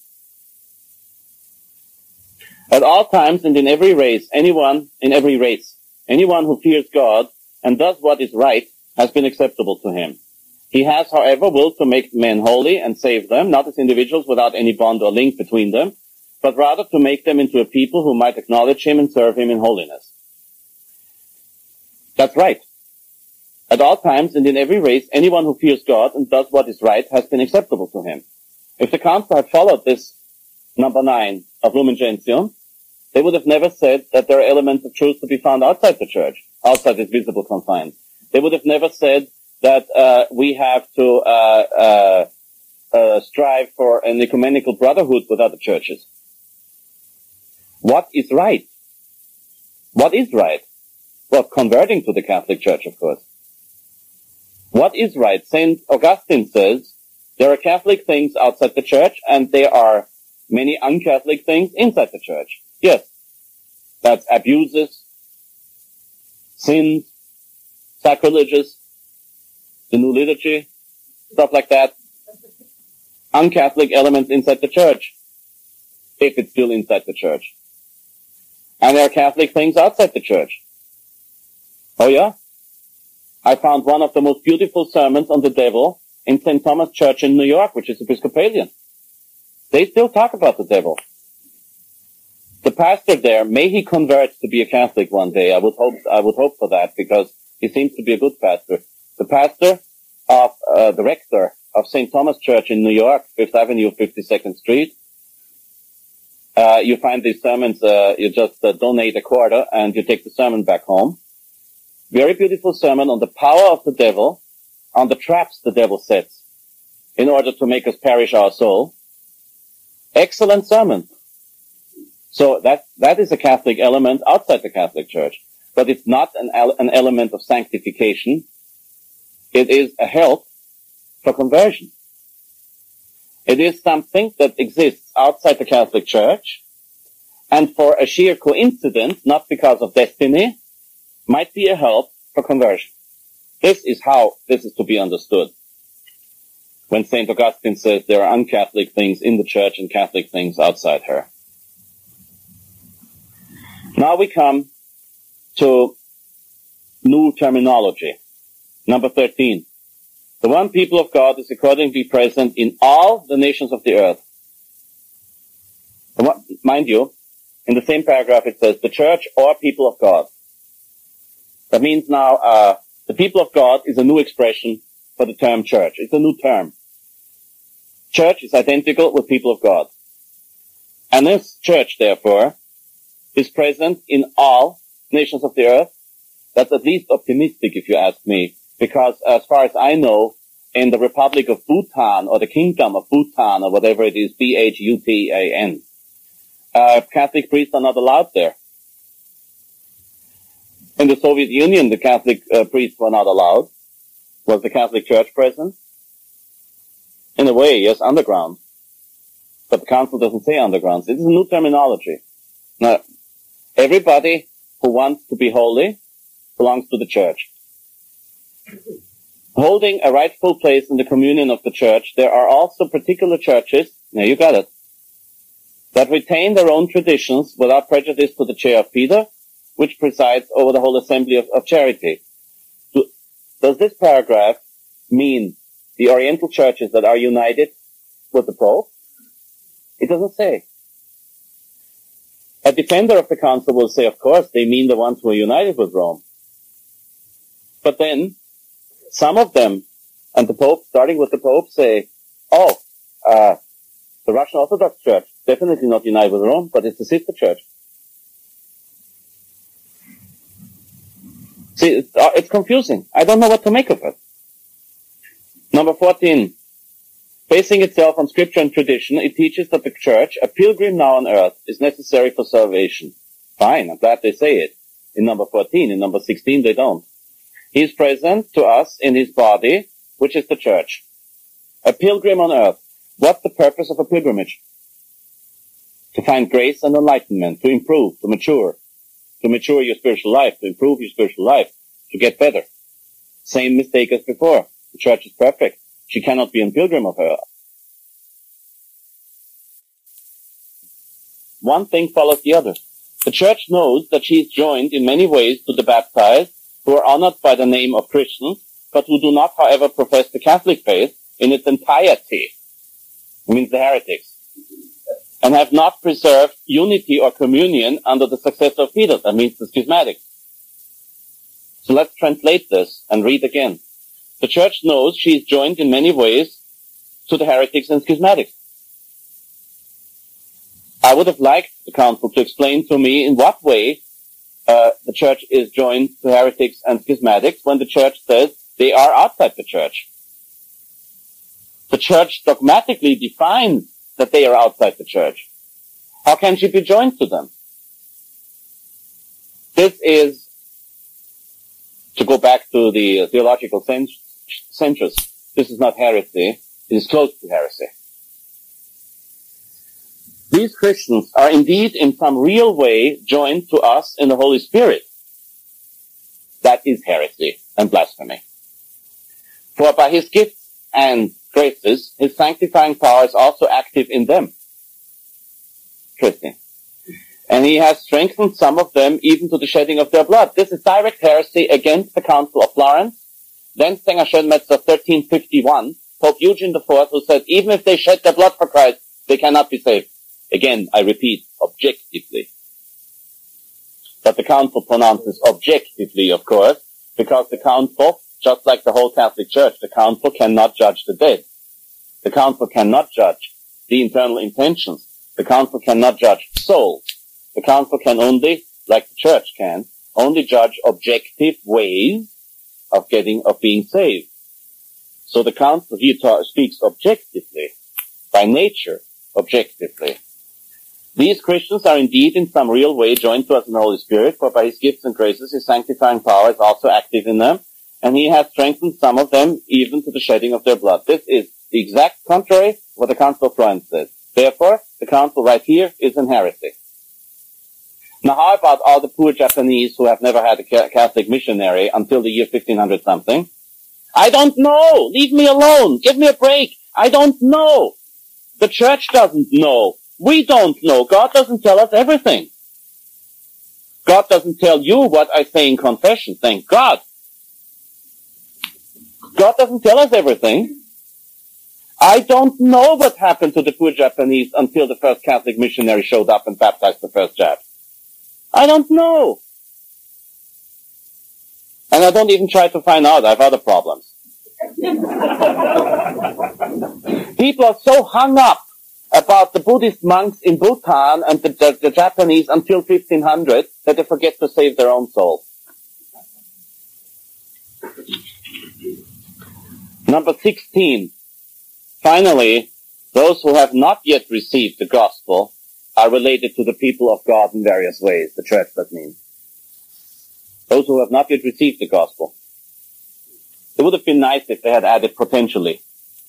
At all times and in every race, anyone, in every race, anyone who fears God and does what is right has been acceptable to him. He has, however, willed to make men holy and save them, not as individuals without any bond or link between them, but rather to make them into a people who might acknowledge him and serve him in holiness. That's right. At all times and in every race, anyone who fears God and does what is right has been acceptable to him. If the council had followed this number nine of Lumen Gentium, they would have never said that there are elements of truth to be found outside the Church, outside its visible confines. They would have never said that uh, we have to uh, uh, uh, strive for an ecumenical brotherhood with other churches. What is right? What is right? Well, converting to the Catholic Church, of course. What is right? Saint Augustine says there are Catholic things outside the Church and there are many un-Catholic things inside the Church. Yes, that's abuses, sins, sacrileges, the new liturgy, stuff like that. Un-Catholic elements inside the church, if it's still inside the church. And there are Catholic things outside the church. Oh yeah? I found one of the most beautiful sermons on the devil in Saint Thomas Church in New York, which is Episcopalian. They still talk about the devil. The pastor there, may he convert to be a Catholic one day. I would hope, I would hope for that, because he seems to be a good pastor. The pastor of, uh, the rector of Saint Thomas Church in New York, Fifth Avenue, fifty-second Street. Uh, you find these sermons, uh, you just uh, donate a quarter and you take the sermon back home. Very beautiful sermon on the power of the devil, on the traps the devil sets in order to make us perish our soul. Excellent sermon. So that, that is a Catholic element outside the Catholic Church. But it's not an, an element of sanctification. It is a help for conversion. It is something that exists outside the Catholic Church, and for a sheer coincidence, not because of destiny, might be a help for conversion. This is how this is to be understood. When Saint Augustine says there are un-Catholic things in the Church and Catholic things outside her. Now we come to new terminology. Number thirteen. The one people of God is accordingly present in all the nations of the earth. Mind you, in the same paragraph it says, the church or people of God. That means now, uh, the people of God is a new expression for the term church. It's a new term. Church is identical with people of God. And this church, therefore, is present in all nations of the earth. That's at least optimistic, if you ask me. Because as far as I know, in the Republic of Bhutan, or the Kingdom of Bhutan, or whatever it is, B H U T A N, uh, Catholic priests are not allowed there. In the Soviet Union, the Catholic uh, priests were not allowed. Was the Catholic Church present? In a way, yes, underground. But the Council doesn't say underground. This is a new terminology. Now, everybody who wants to be holy belongs to the Church. Holding a rightful place in the communion of the Church, there are also particular churches, now you got it, that retain their own traditions without prejudice to the chair of Peter, which presides over the whole assembly of, of charity. Do, does this paragraph mean the Oriental churches that are united with the Pope? It doesn't say. A defender of the council will say, of course, they mean the ones who are united with Rome. But then, some of them, and the Pope, starting with the Pope, say, oh, uh, the Russian Orthodox Church, definitely not united with Rome, but it's a sister church. See, it's, uh, it's confusing. I don't know what to make of it. Number fourteen. Basing itself on scripture and tradition, it teaches that the Church, a pilgrim now on earth, is necessary for salvation. Fine, I'm glad they say it. In number fourteen, in number sixteen, they don't. He is present to us in his body, which is the Church. A pilgrim on earth. What's the purpose of a pilgrimage? To find grace and enlightenment, to improve, to mature, to mature your spiritual life, to improve your spiritual life, to get better. Same mistake as before. The Church is perfect. She cannot be a pilgrim of her. One thing follows the other. The Church knows that she is joined in many ways to the baptized, who are honored by the name of Christians, but who do not, however, profess the Catholic faith in its entirety. It means the heretics. And have not preserved unity or communion under the successor of Peter. That means the schismatics. So let's translate this and read again. The Church knows she is joined in many ways to the heretics and schismatics. I would have liked the Council to explain to me in what way uh, the Church is joined to heretics and schismatics when the Church says they are outside the Church. The Church dogmatically defines that they are outside the Church. How can she be joined to them? This is, to go back to the theological censures, this is not heresy, it is close to heresy. These Christians are indeed in some real way joined to us in the Holy Spirit. that is heresy and blasphemy. For by his gifts and graces, his sanctifying power is also active in them. Interesting. And he has strengthened some of them even to the shedding of their blood. This is direct heresy against the Council of Florence. Then Stenger Schönmetzer, thirteen fifty-one, Pope Eugene the Fourth, who said, even if they shed their blood for Christ, they cannot be saved. Again, I repeat, objectively. But the Council pronounces objectively, of course, because the Council, just like the whole Catholic Church, the Council cannot judge the dead. The Council cannot judge the internal intentions. The Council cannot judge souls. The Council can only, like the Church can, only judge objective ways of getting, of being saved. So the Council here ta- speaks objectively, by nature, objectively. These Christians are indeed in some real way joined to us in the Holy Spirit, for by his gifts and graces, his sanctifying power is also active in them, and he has strengthened some of them even to the shedding of their blood. This is the exact contrary of what the Council of Florence says. Therefore, the Council right here is in heresy. Now, how about all the poor Japanese who have never had a Catholic missionary until the year fifteen hundred something? I don't know. Leave me alone. Give me a break. I don't know. The Church doesn't know. We don't know. God doesn't tell us everything. God doesn't tell you what I say in confession. Thank God. God doesn't tell us everything. I don't know what happened to the poor Japanese until the first Catholic missionary showed up and baptized the first Jap. I don't know. And I don't even try to find out. I have other problems. People are so hung up about the Buddhist monks in Bhutan and the, the, the Japanese until fifteen hundred that they forget to save their own soul. Number sixteen. Finally, those who have not yet received the gospel are related to the people of God in various ways. The Church, that means. Those who have not yet received the gospel. It would have been nice if they had added potentially.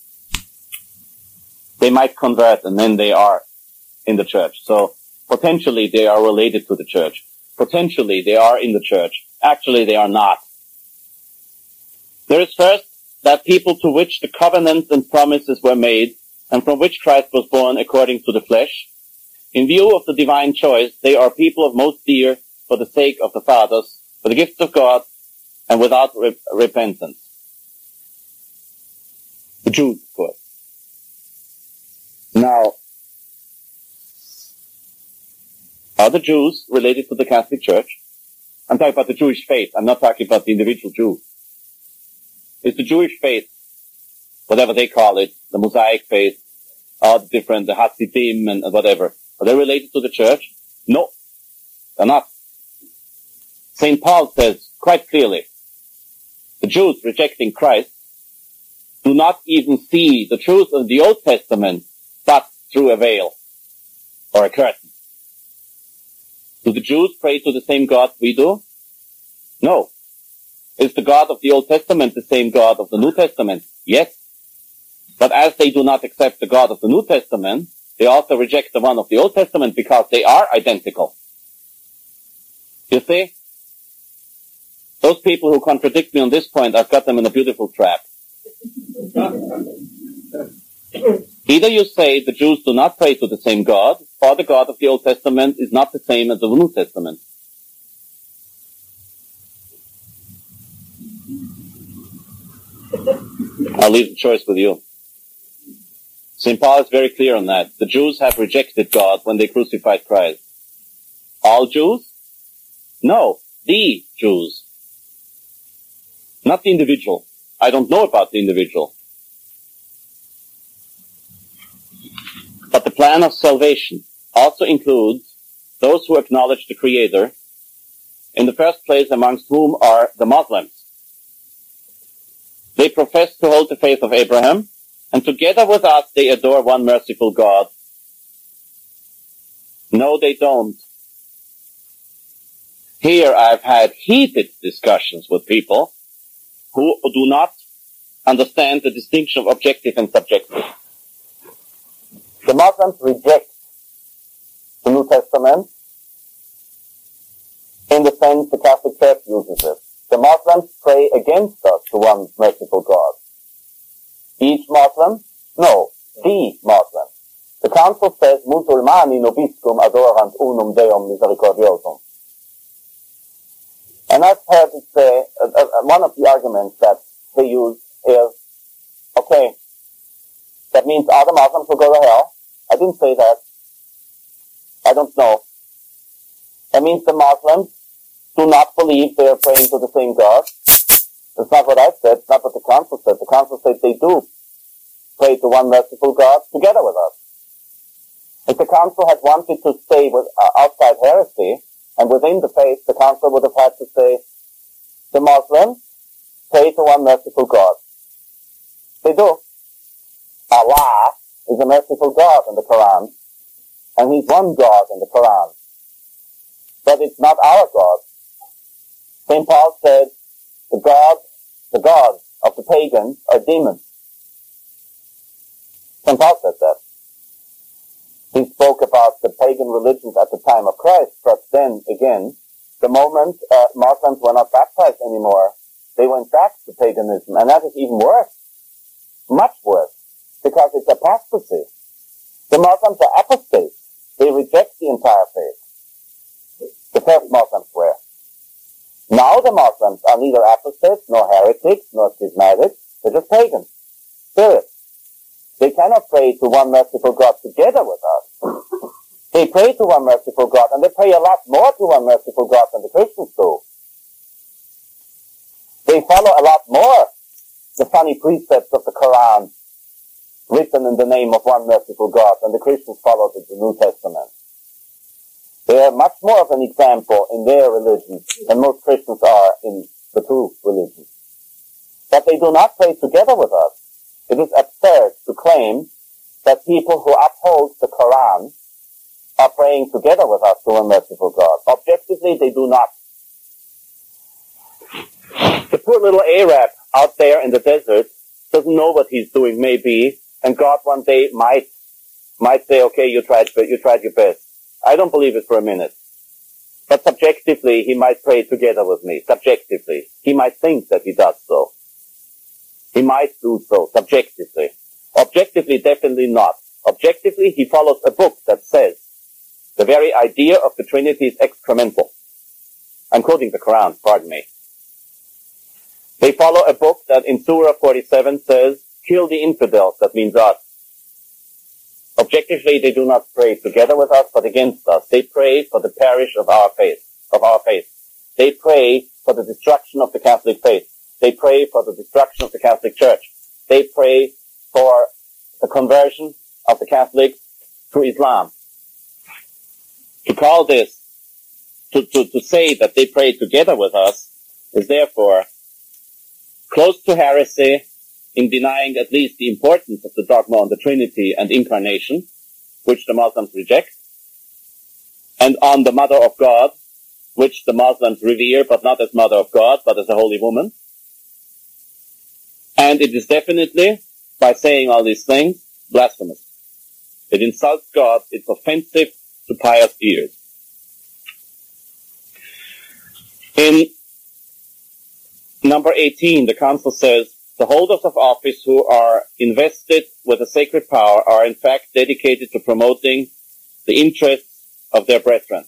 They might convert and then they are in the Church. So potentially they are related to the Church. Potentially they are in the Church. Actually they are not. There is first that people to which the covenants and promises were made and from which Christ was born according to the flesh. In view of the divine choice, they are people of most dear for the sake of the fathers, for the gifts of God, and without re- repentance. The Jews, of course. Now, are the Jews related to the Catholic Church? I'm talking about the Jewish faith. I'm not talking about the individual Jew. Is the Jewish faith, whatever they call it, the Mosaic faith, all the different, the Hasidim and whatever, are they related to the Church? No, they're not. Saint Paul says quite clearly, the Jews rejecting Christ do not even see the truth of the Old Testament, but through a veil or a curtain. Do the Jews pray to the same God we do? No. Is the God of the Old Testament the same God of the New Testament? Yes. But as they do not accept the God of the New Testament, they also reject the one of the Old Testament because they are identical. You see? Those people who contradict me on this point, I've got them in a beautiful trap. Either you say the Jews do not pray to the same God, or the God of the Old Testament is not the same as the New Testament. I'll leave the choice with you. Saint Paul is very clear on that. The Jews have rejected God when they crucified Christ. All Jews? No, the Jews. Not the individual. I don't know about the individual. But the plan of salvation also includes those who acknowledge the Creator, in the first place amongst whom are the Muslims. They profess to hold the faith of Abraham, and together with us they adore one merciful God. No, they don't. Here I've had heated discussions with people who do not understand the distinction of objective and subjective. The Muslims reject the New Testament in the sense the Catholic Church uses it. The Muslims pray against us to one merciful God. Each Muslim? No, the Muslim. The council says, Musulmani nobiscum adorant unum Deum misericordiosum. And I've heard it say, uh, uh, one of the arguments that they use is, okay, that means all the Muslims will go to hell. I didn't say that. I don't know. That means the Muslims do not believe they are praying to the same God. That's not what I said. It's not what the council said. The council said they do pray to one merciful God together with us. If the council had wanted to stay with uh, outside heresy and within the faith, the council would have had to say, the Muslims pray to one merciful God. They do. Allah is a merciful God in the Quran, and He's one God in the Quran. But it's not our God. Saint Paul said, the God, the gods of the pagans are demons. Saint Paul said that. He spoke about the pagan religions at the time of Christ, but then again, the moment uh, Muslims were not baptized anymore, they went back to paganism, and that is even worse. Much worse. Because it's apostasy. The Muslims are apostates. They reject the entire faith. The first Muslims were. Now the Muslims are neither apostates, nor heretics, nor schismatics. They're just pagans. Period. They cannot pray to one merciful God together with us. They pray to one merciful God, and they pray a lot more to one merciful God than the Christians do. They follow a lot more the funny precepts of the Quran, written in the name of one merciful God, and the Christians followed the New Testament. They are much more of an example in their religion than most Christians are in the true religion. But they do not pray together with us. It is absurd to claim that people who uphold the Quran are praying together with us to a merciful God. Objectively, they do not. The poor little Arab out there in the desert doesn't know what he's doing, maybe, and God one day might, might say, okay, you tried, you tried your best. I don't believe it for a minute. But subjectively, he might pray together with me. Subjectively. He might think that he does so. He might do so, subjectively. Objectively, definitely not. Objectively, he follows a book that says the very idea of the Trinity is excremental. I'm quoting the Quran, pardon me. They follow a book that in Surah forty-seven says, kill the infidels, that means us. Objectively, they do not pray together with us, but against us. They pray for the perish of our faith, of our faith. They pray for the destruction of the Catholic faith. They pray for the destruction of the Catholic Church. They pray for the conversion of the Catholics to Islam. To call this, to, to, to say that they pray together with us, is therefore close to heresy, in denying at least the importance of the dogma on the Trinity and Incarnation, which the Muslims reject, and on the Mother of God, which the Muslims revere, but not as Mother of God, but as a holy woman. And it is definitely, by saying all these things, blasphemous. It insults God, it's offensive to pious ears. In number eighteen, the Council says, the holders of office who are invested with a sacred power are in fact dedicated to promoting the interests of their brethren.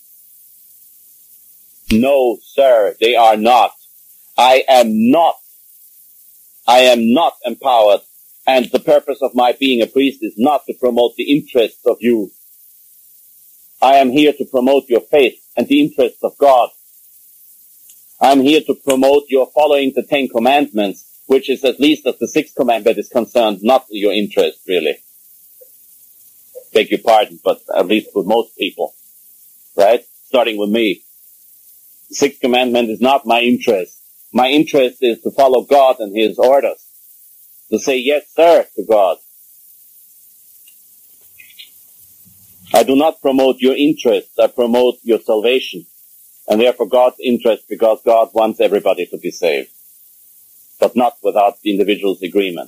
No, sir, they are not. I am not. I am not empowered, and the purpose of my being a priest is not to promote the interests of you. I am here to promote your faith and the interests of God. I am here to promote your following the Ten Commandments, which is at least as the sixth commandment is concerned, not your interest, really. Beg your pardon, but at least with most people, right? Starting with me. The sixth commandment is not my interest. My interest is to follow God and His orders. To say yes, sir, to God. I do not promote your interests, I promote your salvation. And therefore God's interest, because God wants everybody to be saved. But not without the individual's agreement.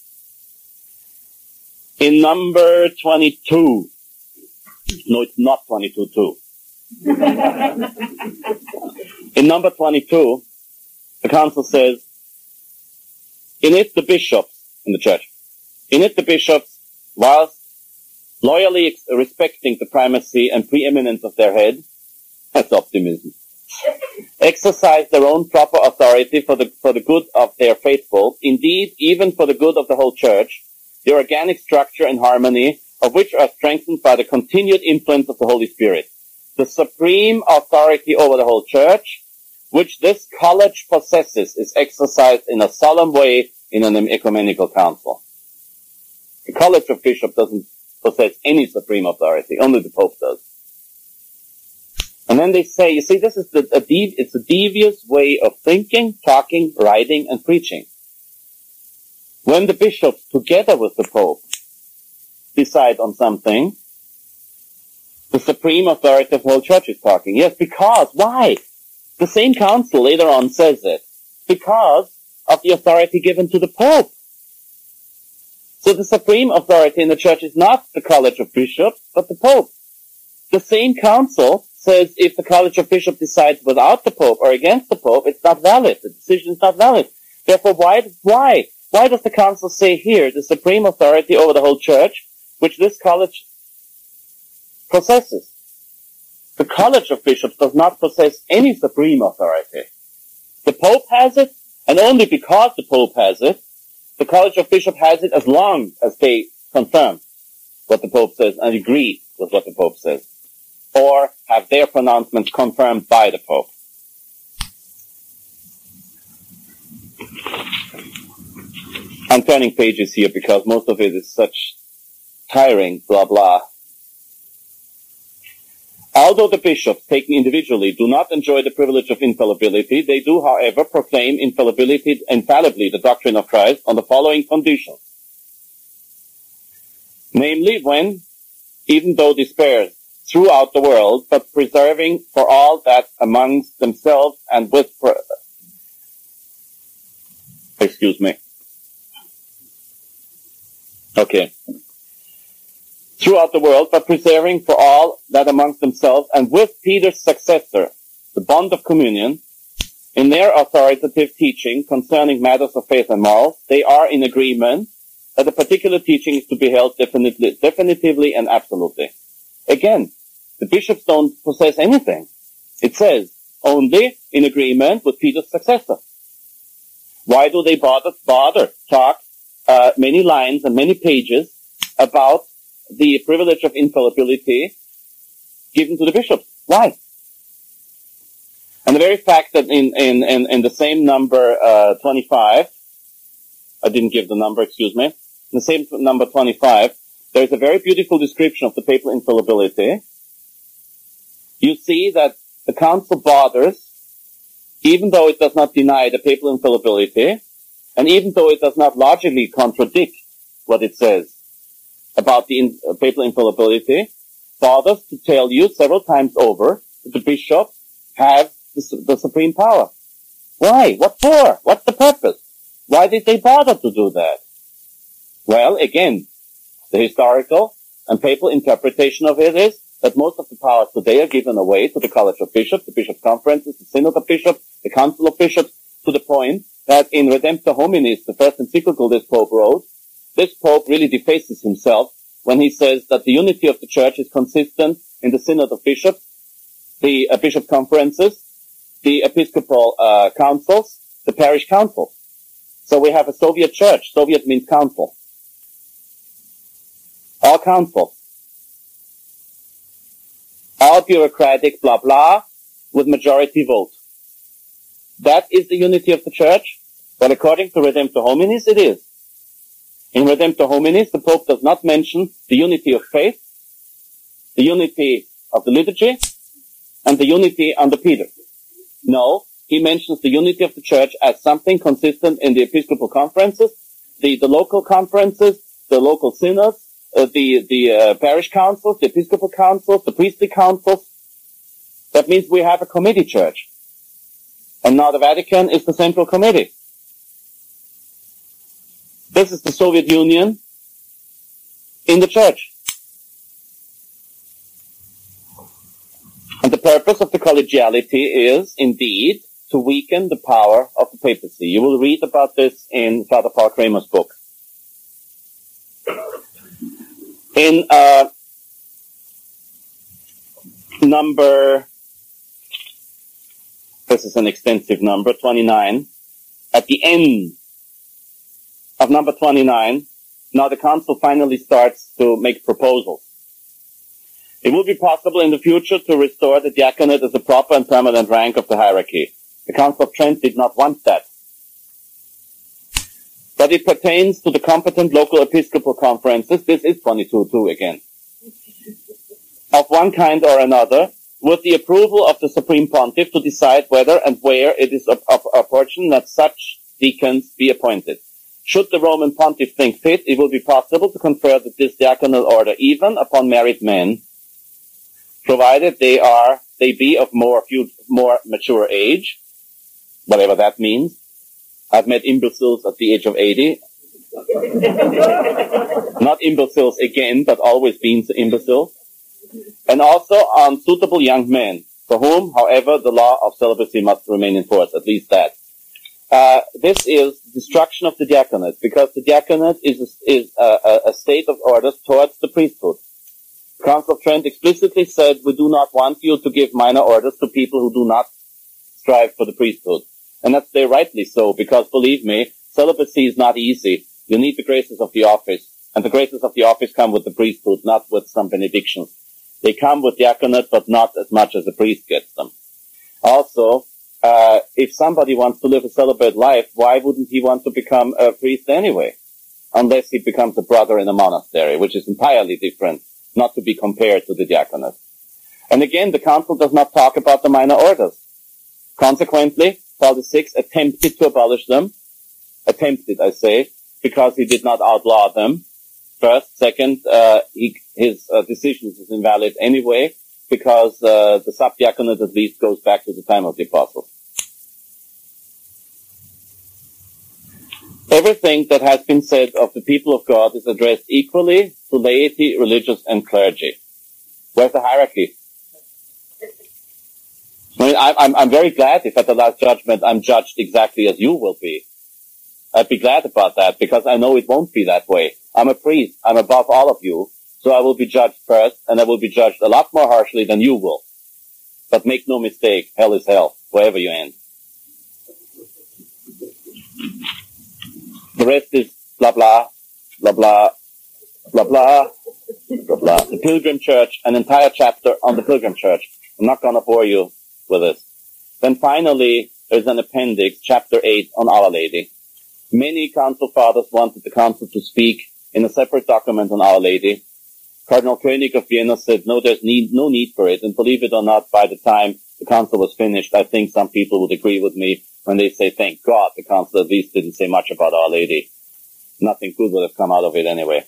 In number twenty-two, no, it's not twenty-two, two. In number twenty-two, the council says, in it the bishops in the church, in it the bishops, whilst loyally ex- respecting the primacy and preeminence of their head, that's optimism, exercise their own proper authority for the, for the good of their faithful, indeed, even for the good of the whole church, the organic structure and harmony of which are strengthened by the continued influence of the Holy Spirit. The supreme authority over the whole church, which this college possesses, is exercised in a solemn way in an ecumenical council. The College of Bishops doesn't possess any supreme authority, only the Pope does. And then they say, you see, this is the, a dev- it's a devious way of thinking, talking, writing, and preaching. When the bishops, together with the Pope, decide on something, the supreme authority of the whole church is talking. Yes, because, why? The same council later on says it. Because of the authority given to the Pope. So the supreme authority in the church is not the College of Bishops, but the Pope. The same council says if the College of Bishops decides without the Pope or against the Pope, it's not valid. The decision is not valid. Therefore, why, why? Why does the council say here the supreme authority over the whole church, which this college possesses? The College of Bishops does not possess any supreme authority. The Pope has it, and only because the Pope has it, the College of Bishops has it as long as they confirm what the Pope says and agree with what the Pope says, or have their pronouncements confirmed by the Pope. I'm turning pages here because most of it is such tiring, blah, blah. Although the bishops, taken individually, do not enjoy the privilege of infallibility, they do, however, proclaim infallibility, infallibly the doctrine of Christ on the following conditions. Namely, when, even though dispersed throughout the world, but preserving for all that amongst themselves and with... Excuse me. Okay. Throughout the world, but preserving for all that amongst themselves and with Peter's successor, the bond of communion, in their authoritative teaching concerning matters of faith and morals, they are in agreement that a particular teaching is to be held definitely, definitively and absolutely. Again, the bishops don't possess anything. It says, only in agreement with Peter's successor. Why do they bother, bother, talk uh, many lines and many pages about the privilege of infallibility given to the bishops? Why? And the very fact that in, in, in, in the same number, uh, twenty-five, I didn't give the number, excuse me, in the same number twenty-five, there is a very beautiful description of the papal infallibility. You see that the council bothers, even though it does not deny the papal infallibility, and even though it does not logically contradict what it says about the in, uh, papal infallibility, bothers to tell you several times over that the bishops have the, the supreme power. Why? What for? What's the purpose? Why did they bother to do that? Well, again, the historical and papal interpretation of it is that most of the powers today are given away to the College of Bishops, the Bishops' Conferences, the Synod of Bishops, the Council of Bishops, to the point that in Redemptor Hominis, the first encyclical this Pope wrote, this Pope really defaces himself when he says that the unity of the Church is consistent in the Synod of Bishops, the uh, Bishop Conferences, the Episcopal uh, Councils, the Parish Councils. So we have a Soviet Church. Soviet means council. All councils. All bureaucratic, blah, blah, with majority vote. That is the unity of the Church. But according to Redemptor Hominis, it is. In Redemptor Hominis, the Pope does not mention the unity of faith, the unity of the liturgy, and the unity under Peter. No, he mentions the unity of the Church as something consistent in the Episcopal Conferences, the, the local conferences, the local synods, uh, the, the uh, parish councils, the Episcopal councils, the priestly councils. That means we have a committee church. And now the Vatican is the central committee. This is the Soviet Union in the Church. And the purpose of the collegiality is, indeed, to weaken the power of the papacy. You will read about this in Father Paul Kramer's book. In uh, number, this is an extensive number, twenty-nine, at the end of number twenty-nine, now the council finally starts to make proposals. It will be possible in the future to restore the diaconate as a proper and permanent rank of the hierarchy. The Council of Trent did not want that. But it pertains to the competent local episcopal conferences, this is twenty-two two again, of one kind or another, with the approval of the Supreme Pontiff to decide whether and where it is opportune that such deacons be appointed. Should the Roman Pontiff think fit, it will be possible to confer this diaconal order even upon married men, provided they are, they be of more, few, more mature age, whatever that means. I've met imbeciles at the age of eighty. Not imbeciles again, but always been imbeciles. And also on suitable young men, for whom, however, the law of celibacy must remain in force, at least that. Uh, this is destruction of the diaconate, because the diaconate is a, is a, a state of orders towards the priesthood. The Council of Trent explicitly said, we do not want you to give minor orders to people who do not strive for the priesthood. And that's very rightly so, because believe me, celibacy is not easy. You need the graces of the office, and the graces of the office come with the priesthood, not with some benedictions. They come with diaconate, but not as much as the priest gets them. Also, uh, if somebody wants to live a celibate life, why wouldn't he want to become a priest anyway? Unless he becomes a brother in a monastery, which is entirely different, not to be compared to the diaconate. And again, the council does not talk about the minor orders. Consequently, Paul the Sixth attempted to abolish them. Attempted, I say, because he did not outlaw them. First. Second, uh, he, his uh, decision is invalid anyway, because uh, the subdiaconate at least goes back to the time of the apostles. Everything that has been said of the people of God is addressed equally to laity, religious, and clergy. Where's the hierarchy? I mean, I'm, I'm very glad if at the last judgment I'm judged exactly as you will be. I'd be glad about that, because I know it won't be that way. I'm a priest. I'm above all of you. So I will be judged first, and I will be judged a lot more harshly than you will. But make no mistake, hell is hell, wherever you end. The rest is blah, blah, blah, blah, blah, blah, blah, blah. The Pilgrim Church, an entire chapter on the Pilgrim Church. I'm not going to bore you with it. Then finally, there's an appendix, chapter eight, on Our Lady. Many council fathers wanted the council to speak in a separate document on Our Lady. Cardinal Koenig of Vienna said, no, there's need, no need for it. And believe it or not, by the time the council was finished, I think some people would agree with me when they say, thank God the council at least didn't say much about Our Lady. Nothing good would have come out of it anyway.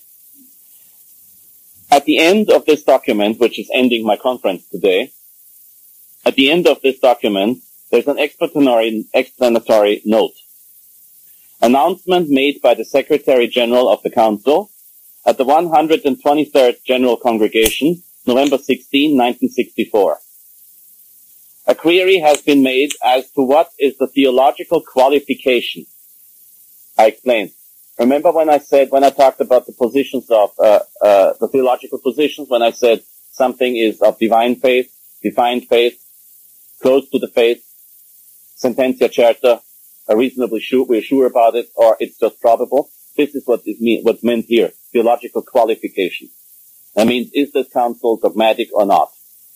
At the end of this document, which is ending my conference today, at the end of this document, there's an explanatory, explanatory note. Announcement made by the Secretary General of the Council at the one hundred twenty-third General Congregation, November sixteenth, nineteen sixty-four. A query has been made as to what is the theological qualification. I explained. Remember when I said, when I talked about the positions of, uh, uh, the theological positions, when I said something is of divine faith, defined faith, close to the faith, sententia certa, are reasonably sure, we're sure about it, or it's just probable. This is what is mean, what's meant here. Theological qualification. That means, is this council dogmatic or not?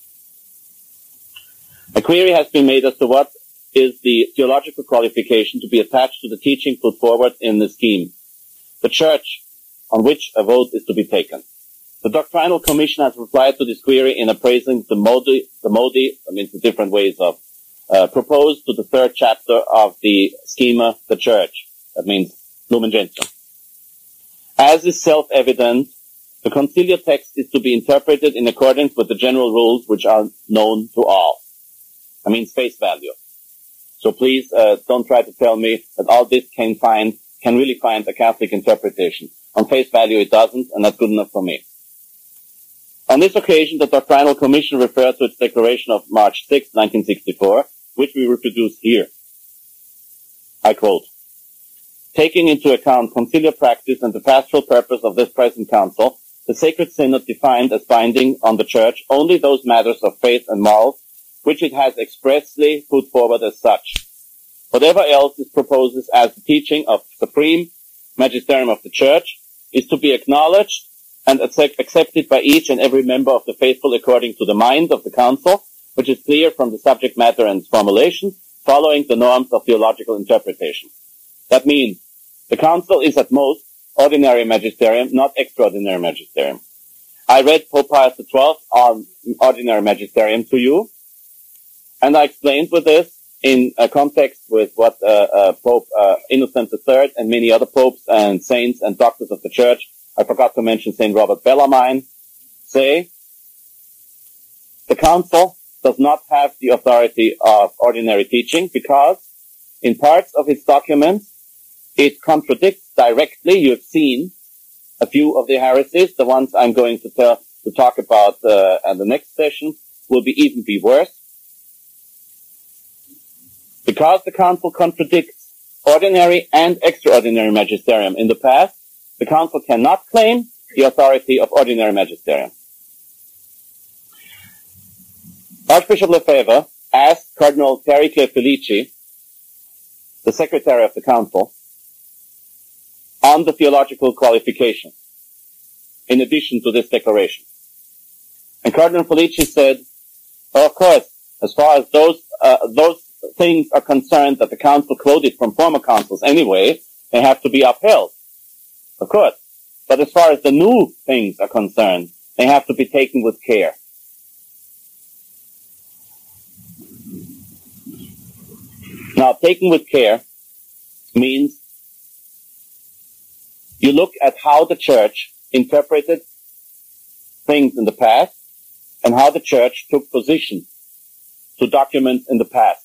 A query has been made as to what is the theological qualification to be attached to the teaching put forward in the scheme. The church on which a vote is to be taken. The Doctrinal Commission has replied to this query in appraising the modi, the modi, I mean the different ways of Uh, proposed to the third chapter of the schema, the church. That means Lumen Gentium. As is self-evident, the conciliar text is to be interpreted in accordance with the general rules which are known to all. I mean face value. So please uh, don't try to tell me that all this can find, can really find a Catholic interpretation. On face value it doesn't, and that's good enough for me. On this occasion, the Doctrinal Commission referred to its declaration of March sixth, nineteen sixty-four, which we reproduce here. I quote, "Taking into account conciliar practice and the pastoral purpose of this present council, the Sacred Synod defined as binding on the Church only those matters of faith and morals which it has expressly put forward as such. Whatever else it proposes as the teaching of supreme magisterium of the Church is to be acknowledged and accept, accepted by each and every member of the faithful according to the mind of the Council, which is clear from the subject matter and its formulation, following the norms of theological interpretation." That means the Council is at most ordinary magisterium, not extraordinary magisterium. I read Pope Pius the twelfth on ordinary magisterium to you, and I explained with this in a context with what uh, uh, Pope uh, Innocent the third and many other popes and saints and doctors of the Church, I forgot to mention Saint Robert Bellarmine, say. The Council does not have the authority of ordinary teaching because in parts of its documents it contradicts directly. You have seen a few of the heresies. The ones I'm going to tell, to talk about uh, at the next session will be even be worse. Because the Council contradicts ordinary and extraordinary magisterium in the past, the Council cannot claim the authority of ordinary magisterium. Archbishop Lefebvre asked Cardinal Pericle Felici, the Secretary of the Council, on the theological qualification, in addition to this declaration. And Cardinal Felici said, oh, of course, as far as those uh, those things are concerned that the Council quoted from former councils anyway, they have to be upheld. Of course. But as far as the new things are concerned, they have to be taken with care. Now, taken with care means you look at how the Church interpreted things in the past and how the Church took position to documents in the past.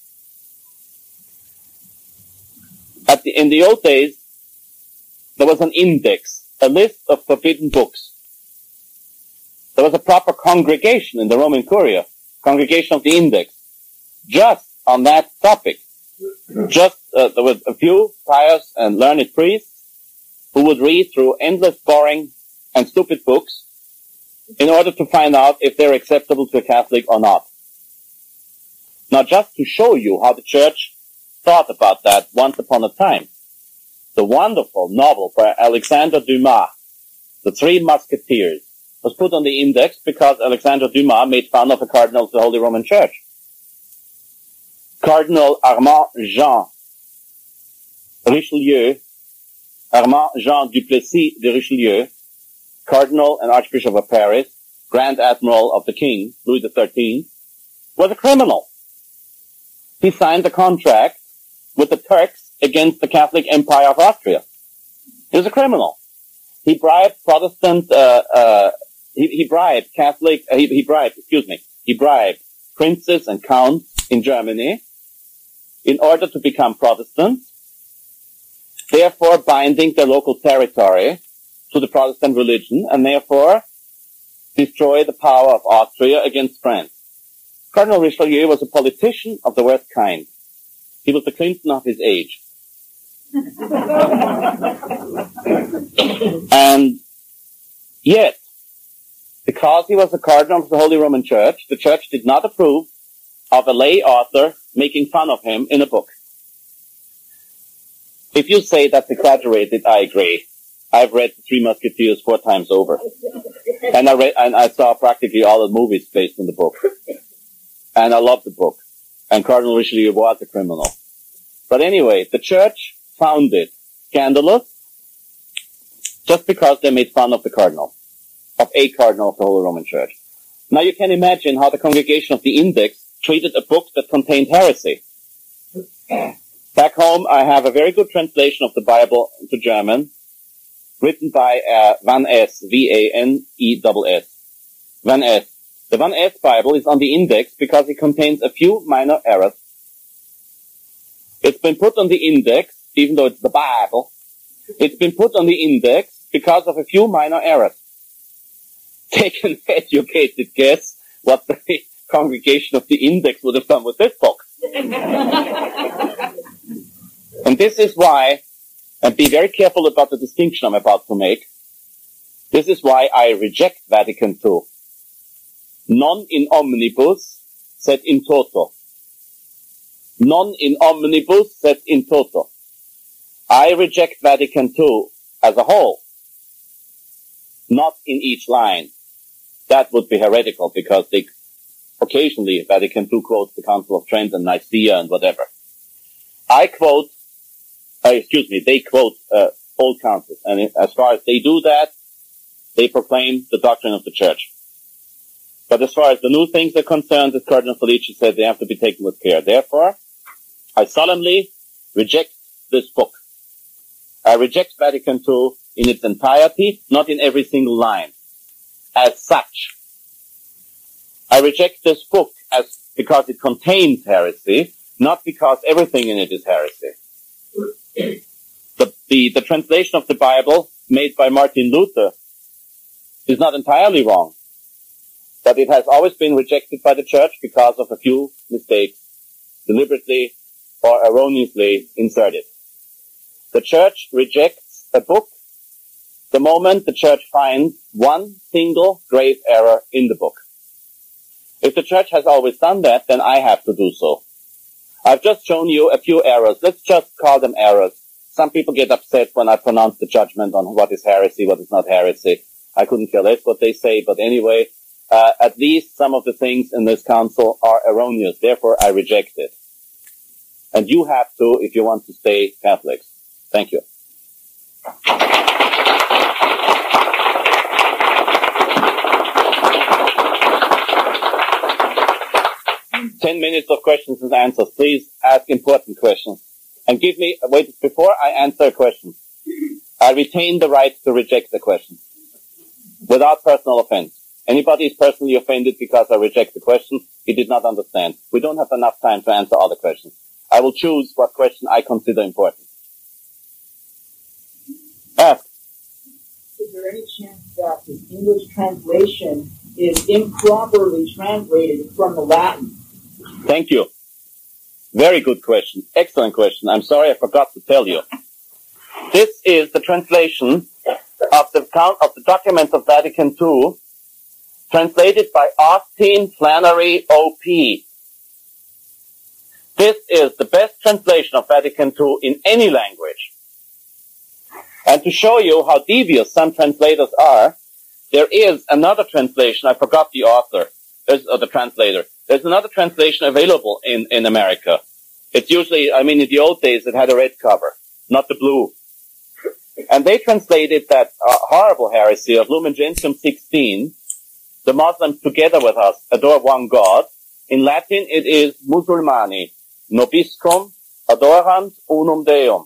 At the, in the old days, there was an index, a list of forbidden books. There was a proper congregation in the Roman Curia, congregation of the index, just on that topic. Just, uh, there was a few pious and learned priests who would read through endless boring and stupid books in order to find out if they're acceptable to a Catholic or not. Now, just to show you how the Church thought about that once upon a time, the wonderful novel by Alexandre Dumas, The Three Musketeers, was put on the index because Alexandre Dumas made fun of a cardinal of the Holy Roman Church. Cardinal Armand Jean Richelieu, Armand Jean Duplessis de Richelieu, Cardinal and Archbishop of Paris, Grand Admiral of the King, Louis the thirteenth, was a criminal. He signed a contract with the Turks against the Catholic Empire of Austria. He was a criminal. He bribed Protestant, uh, uh, he, he bribed Catholic, uh, he, he bribed, excuse me, he bribed princes and counts in Germany in order to become Protestant, therefore binding their local territory to the Protestant religion, and therefore destroy the power of Austria against France. Cardinal Richelieu was a politician of the worst kind. He was the Clinton of his age. And yet, because he was a cardinal of the Holy Roman Church, the Church did not approve of a lay author making fun of him in a book. If you say that's exaggerated, I agree. I've read The Three Musketeers four times over. And I read, and I saw practically all the movies based on the book. And I love the book. And Cardinal Richelieu was a criminal. But anyway, the Church found it scandalous just because they made fun of the cardinal, of a cardinal of the Holy Roman Church. Now you can imagine how the Congregation of the Index treated a book that contained heresy. Back home, I have a very good translation of the Bible into German, written by uh, Van Es, V A N E S S. Van Es. The Van Es Bible is on the index because it contains a few minor errors. It's been put on the index, even though it's the Bible. It's been put on the index because of a few minor errors. Take an educated guess what the Congregation of the Index would have done with this book. And this is why, and be very careful about the distinction I'm about to make, this is why I reject Vatican two. Non in omnibus, sed in toto. Non in omnibus, sed in toto. I reject Vatican two as a whole, not in each line. That would be heretical because they occasionally Vatican two quotes the Council of Trent and Nicaea and whatever. I quote, uh, excuse me, they quote uh, old councils, and as far as they do that, they proclaim the doctrine of the Church. But as far as the new things are concerned, as Cardinal Felici said, they have to be taken with care. Therefore, I solemnly reject this book. I reject Vatican two in its entirety, not in every single line. As such, I reject this book as because it contains heresy, not because everything in it is heresy. The, the, the translation of the Bible made by Martin Luther is not entirely wrong, but it has always been rejected by the Church because of a few mistakes, deliberately or erroneously inserted. The Church rejects a book the moment the Church finds one single grave error in the book. If the Church has always done that, then I have to do so. I've just shown you a few errors. Let's just call them errors. Some people get upset when I pronounce the judgment on what is heresy, what is not heresy. I couldn't care less what they say, but anyway, uh, at least some of the things in this council are erroneous. Therefore, I reject it. And you have to if you want to stay Catholics. Thank you. Ten minutes of questions and answers. Please ask important questions. And give me, wait, before I answer a question, I retain the right to reject the question without personal offense. Anybody is personally offended because I reject the question, he did not understand. We don't have enough time to answer all the questions. I will choose what question I consider important. Ask. Is there any chance that the English translation is improperly translated from the Latin? Thank you. Very good question. Excellent question. I'm sorry I forgot to tell you. This is the translation of the count of the documents of Vatican two, translated by Austin Flannery O P. This is the best translation of Vatican two in any language. And to show you how devious some translators are, there is another translation. I forgot the author, There's, or the translator. There's another translation available in, in America. It's usually, I mean, in the old days, it had a red cover, not the blue. And they translated that uh, horrible heresy of Lumen Gentium sixteen, the Muslims together with us adore one God. In Latin, it is Musulmani, nobiscum adorant unum Deum.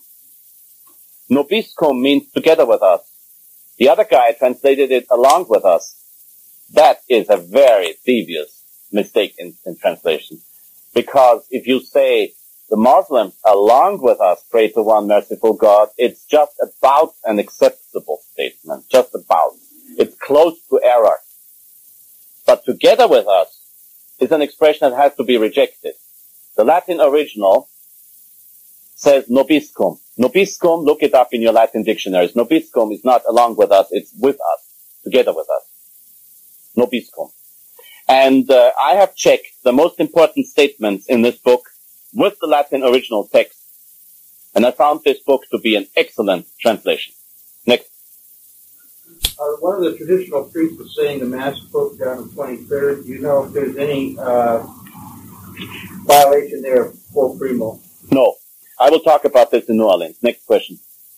Nobiscum means together with us. The other guy translated it along with us. That is a very devious mistake in, in translation. Because if you say the Muslims along with us pray to one merciful God, it's just about an acceptable statement. Just about. It's close to error. But together with us is an expression that has to be rejected. The Latin original says nobiscum. Nobiscum, look it up in your Latin dictionaries. Nobiscum is not along with us, it's with us, together with us. Nobiscum. And uh, I have checked the most important statements in this book with the Latin original text, and I found this book to be an excellent translation. Next. Uh, one of the traditional priests was saying the Mass spoke down the twenty-third. Do you know if there's any uh, violation there of quo primo? No. I will talk about this in New Orleans. Next question.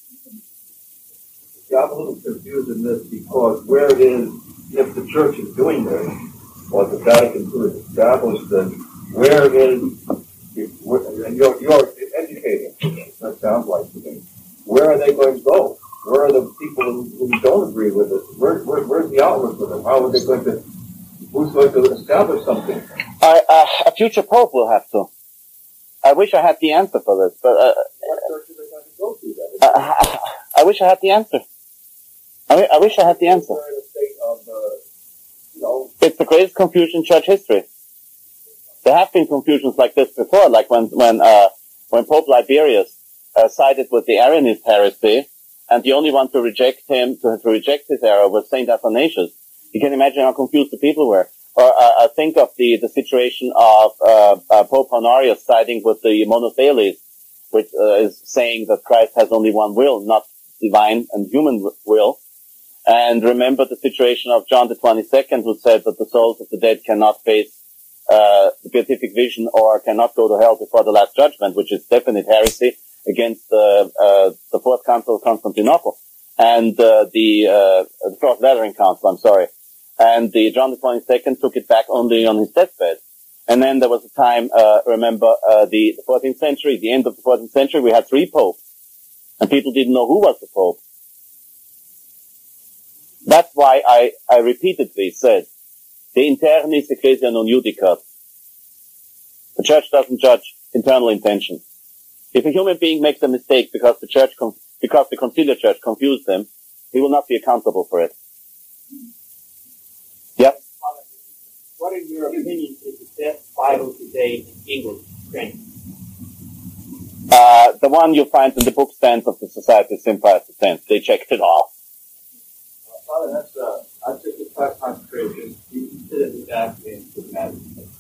Yeah, I'm a little confused in this because where it is, if the Church is doing this, or the Vatican two is established, then where it is, if, and you're, you're educating, that sounds like to me. Where are they going to go? Where are the people who, who don't agree with it? Where, where, where's the outlet for them? How are they going to, who's going to establish something? Uh, uh, a future pope will have to. I wish I had the answer for this, but uh, what church are they going to go to then? uh, I wish I had the answer. I, I wish I had the answer. We're in a state of, uh, you know, It's the greatest confusion in church history. There have been confusions like this before, like when when uh, when Pope Liberius uh, sided with the Arianist heresy, and the only one to reject him, to, to reject his error, was Saint Athanasius. You can imagine how confused the people were. Or uh, I think of the the situation of uh, uh, Pope Honorius siding with the monothelites, which uh, is saying that Christ has only one will, not divine and human will. And remember the situation of John the twenty-second, who said that the souls of the dead cannot face uh the beatific vision or cannot go to hell before the last judgment, which is definite heresy against uh, uh the Fourth Council of Constantinople and uh, the uh the Fourth Lateran Council, I'm sorry. And the John the twenty-second took it back only on his deathbed. And then there was a time, uh remember, uh the, the fourteenth century, the end of the fourteenth century, we had three popes. And people didn't know who was the pope. That's why I, I repeatedly said, de internis ecclesia non judicat. The church doesn't judge internal intention. If a human being makes a mistake because the church, com- because the conciliar church confused them, he will not be accountable for it. Yep. What, in your opinion, is the best Bible today in English print? Uh, the one you find in the book stands of the Society of Saint Pius X. They checked it all. Father, that's, uh, that's just a class concentration. You consider the doctrine to matter.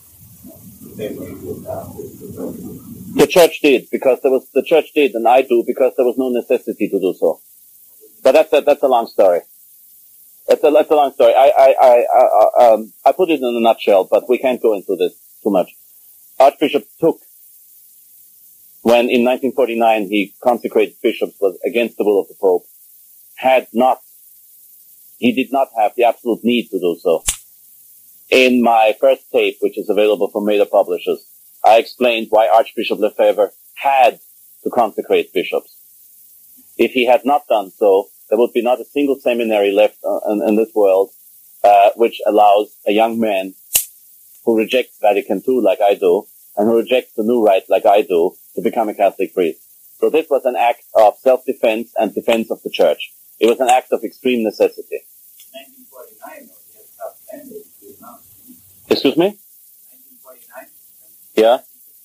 The church did, because there was, the church did, and I do, because there was no necessity to do so. But that's a, that's a long story. That's a, that's a long story. I, I, I, I, um, I put it in a nutshell, but we can't go into this too much. Archbishop Took, when in nineteen forty-nine he consecrated bishops, was against the will of the Pope, had not, he did not have the absolute need to do so. In my first tape, which is available from Maeder Publishers, I explained why Archbishop Lefebvre had to consecrate bishops. If he had not done so, there would be not a single seminary left uh, in, in this world uh, which allows a young man who rejects Vatican Two like I do, and who rejects the new rite like I do, to become a Catholic priest. So this was an act of self-defense and defense of the church. It was an act of extreme necessity. nineteen forty-nine, though, he had tough standards. Excuse me? nineteen forty-nine? Yeah?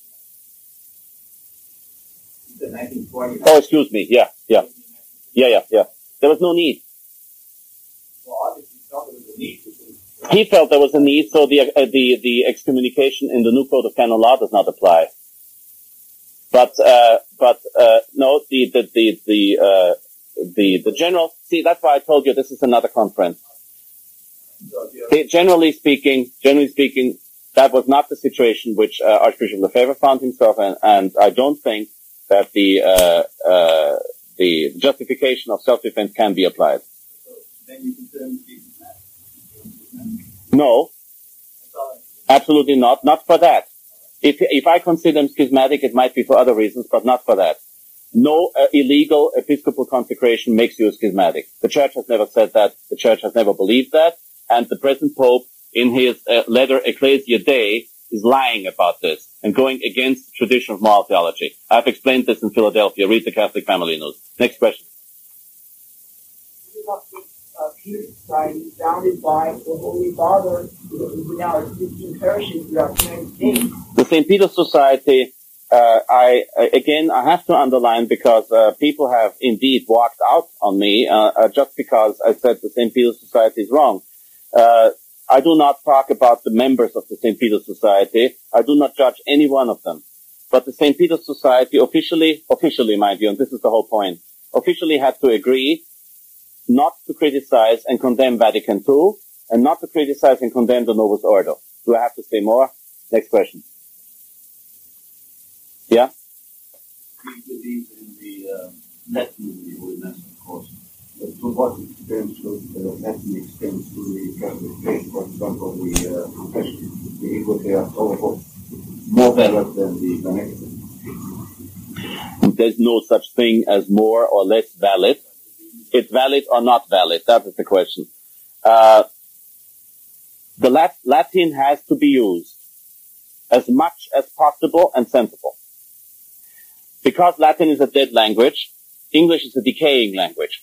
You said nineteen forty-nine. Oh, excuse me. Yeah, yeah. Yeah, yeah, yeah. There was no need. Well, obviously, he felt there was a need to do. He felt there was a need, so the, uh, the, the excommunication in the new Code of Canon Law does not apply. But, uh, but, uh, no, the, the, the, the, uh, the, the general, see, that's why I told you this is another conference. The, generally speaking, generally speaking, that was not the situation which, uh, Archbishop Lefebvre found himself in, and I don't think that the, uh, uh, the justification of self-defense can be applied. So then you consider him to be schismatic? No. Absolutely not. Not for that. If, if I consider him schismatic, it might be for other reasons, but not for that. No uh, illegal episcopal consecration makes you a schismatic. The church has never said that. The church has never believed that. And the present Pope, in his uh, letter Ecclesia Dei, is lying about this and going against the tradition of moral theology. I've explained this in Philadelphia. Read the Catholic Family News. Next question. Uh, Peter Society, founded by the Holy Father, who now has fifteen parishes throughout the United States. The Saint Peter Society, uh, I, again, I have to underline because, uh, people have indeed walked out on me, uh, uh, just because I said the Saint Peter Society is wrong. Uh, I do not talk about the members of the Saint Peter Society. I do not judge any one of them. But the Saint Peter Society officially, officially, mind you, and this is the whole point, officially had to agree not to criticize and condemn Vatican Two, and not to criticize and condemn the Novus Ordo. Do I have to say more? Next question. Yeah? We believe in the uh, Latin of the Holy Mass, of course. But to what extent should uh, Latin extend to the Catholic Faith? For example, the uh, confession, the ego theological, more valid than the vernacular. There's no such thing as more or less valid. It's valid or not valid. That is the question. Uh, the Lat- Latin has to be used as much as possible and sensible. Because Latin is a dead language, English is a decaying language.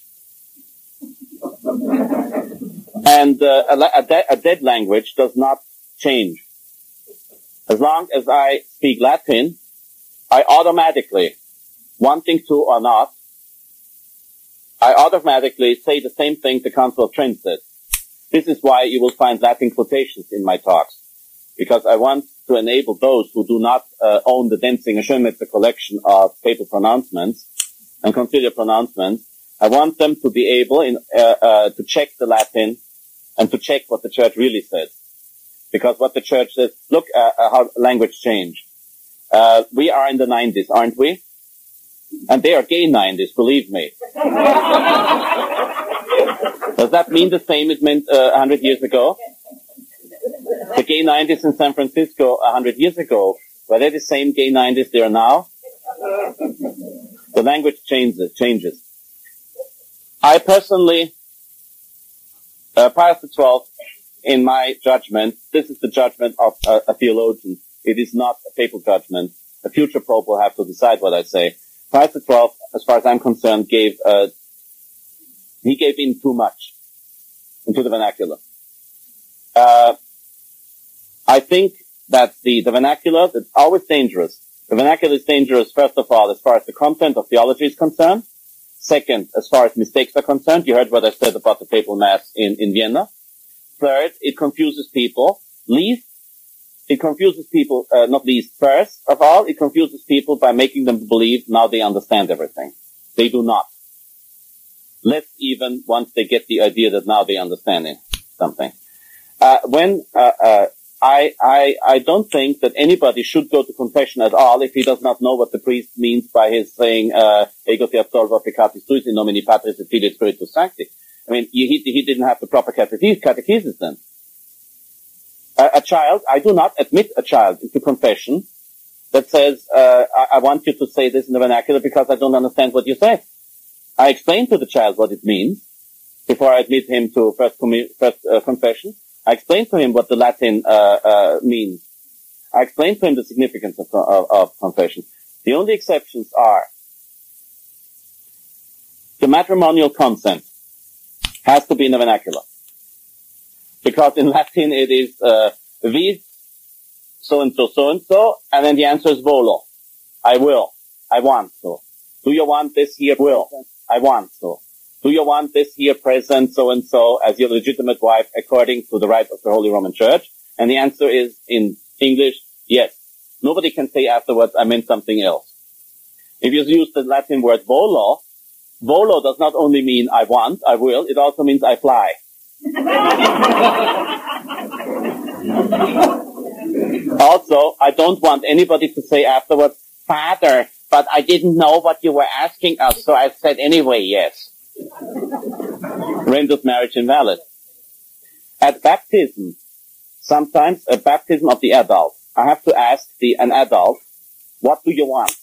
And uh, a, a, de- a dead language does not change. As long as I speak Latin, I automatically, wanting to or not, I automatically say the same thing the Council of Trent said. This is why you will find Latin quotations in my talks, because I want to enable those who do not uh, own the Denzinger Schönmetzer collection of papal pronouncements and conciliar pronouncements. I want them to be able in, uh, uh, to check the Latin and to check what the Church really says. Because what the Church says, look uh, uh, how language changed. Uh, we are in the nineties, aren't we? And they are gay nineties, believe me. Does that mean the same it meant uh, one hundred years ago? The gay nineties in San Francisco one hundred years ago, were they the same gay nineties they are now? The language changes. changes. I personally, uh, Pius the twelfth, in my judgment, this is the judgment of a, a theologian. It is not a papal judgment. A future pope will have to decide what I say. Pius the twelfth, as far as I'm concerned, gave, uh, he gave in too much into the vernacular. Uh, I think that the, the vernacular, it's always dangerous. The vernacular is dangerous, first of all, as far as the content of theology is concerned. Second, as far as mistakes are concerned. You heard what I said about the papal mass in, in Vienna. Third, it confuses people. Least, it confuses people, uh, not least, first of all, it confuses people by making them believe now they understand everything. They do not. Less even once they get the idea that now they understand something. Uh, when, uh, uh, I, I, I don't think that anybody should go to confession at all if he does not know what the priest means by his saying, uh, ego te absolvo peccatis tuis in nomine Patris et Filii et Spiritus Sancti. I mean, he, he didn't have the proper catechesis then. A, a child, I do not admit a child into confession that says, uh, I, I want you to say this in the vernacular because I don't understand what you say. I explain to the child what it means before I admit him to first, commu- first uh, confession. I explain to him what the Latin uh, uh, means. I explain to him the significance of, of, of confession. The only exceptions are the matrimonial consent has to be in the vernacular. Because in Latin it is uh, vis, so-and-so, so-and-so, and then the answer is volo. I will. I want so. Do you want this here? Will. I want so. Do you want this here present so-and-so as your legitimate wife according to the right of the Holy Roman Church? And the answer is in English, yes. Nobody can say afterwards, I meant something else. If you use the Latin word volo, volo does not only mean I want, I will, it also means I fly. Also, I don't want anybody to say afterwards, Father, but I didn't know what you were asking us, so I said anyway, yes. Renders marriage invalid. At baptism, sometimes a baptism of the adult, I have to ask the an adult, what do you want?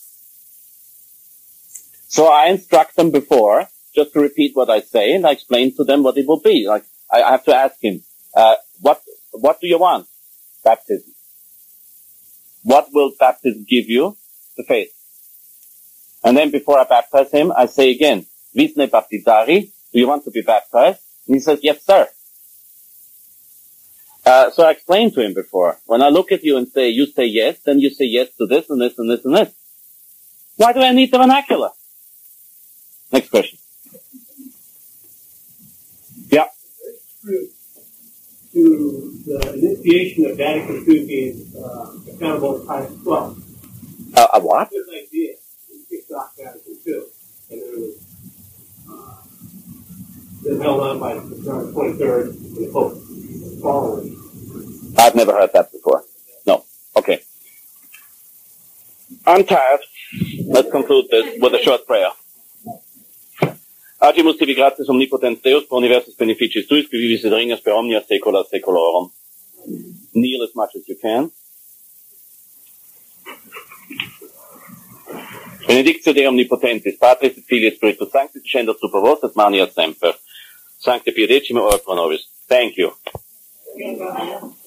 So I instruct them before, just to repeat what I say, and I explain to them what it will be. Like, I, I have to ask him, uh, what, what do you want? Baptism. What will baptism give you? The faith. And then before I baptize him, I say again, Visne baptizari, do you want to be baptized? And he says, yes, sir. Uh, so I explained to him before, when I look at you and say, you say yes, then you say yes to this and this and this and this. Why do I need the vernacular? Next question. Yeah. To the initiation of Vatican two being uh, accountable to Pius the twelfth. Uh, a what? Good idea. It kicked off Vatican two. And it was uh, then held on by the twenty-third and the Pope following. I've never heard that before. No. Okay. I'm tired. Let's conclude this with a short prayer. Agimus tibi gratias omnipotens Deus, per universus beneficis tuis, qui vivis et regnus per omnia saecula saeculorum. Kneel as much as you can. Benedictio Dei omnipotentis, Patris et Filii et Spiritus Sancti, descendat super vos et mania semper. Sancte Pie Decime, ora pro nobis. Thank you.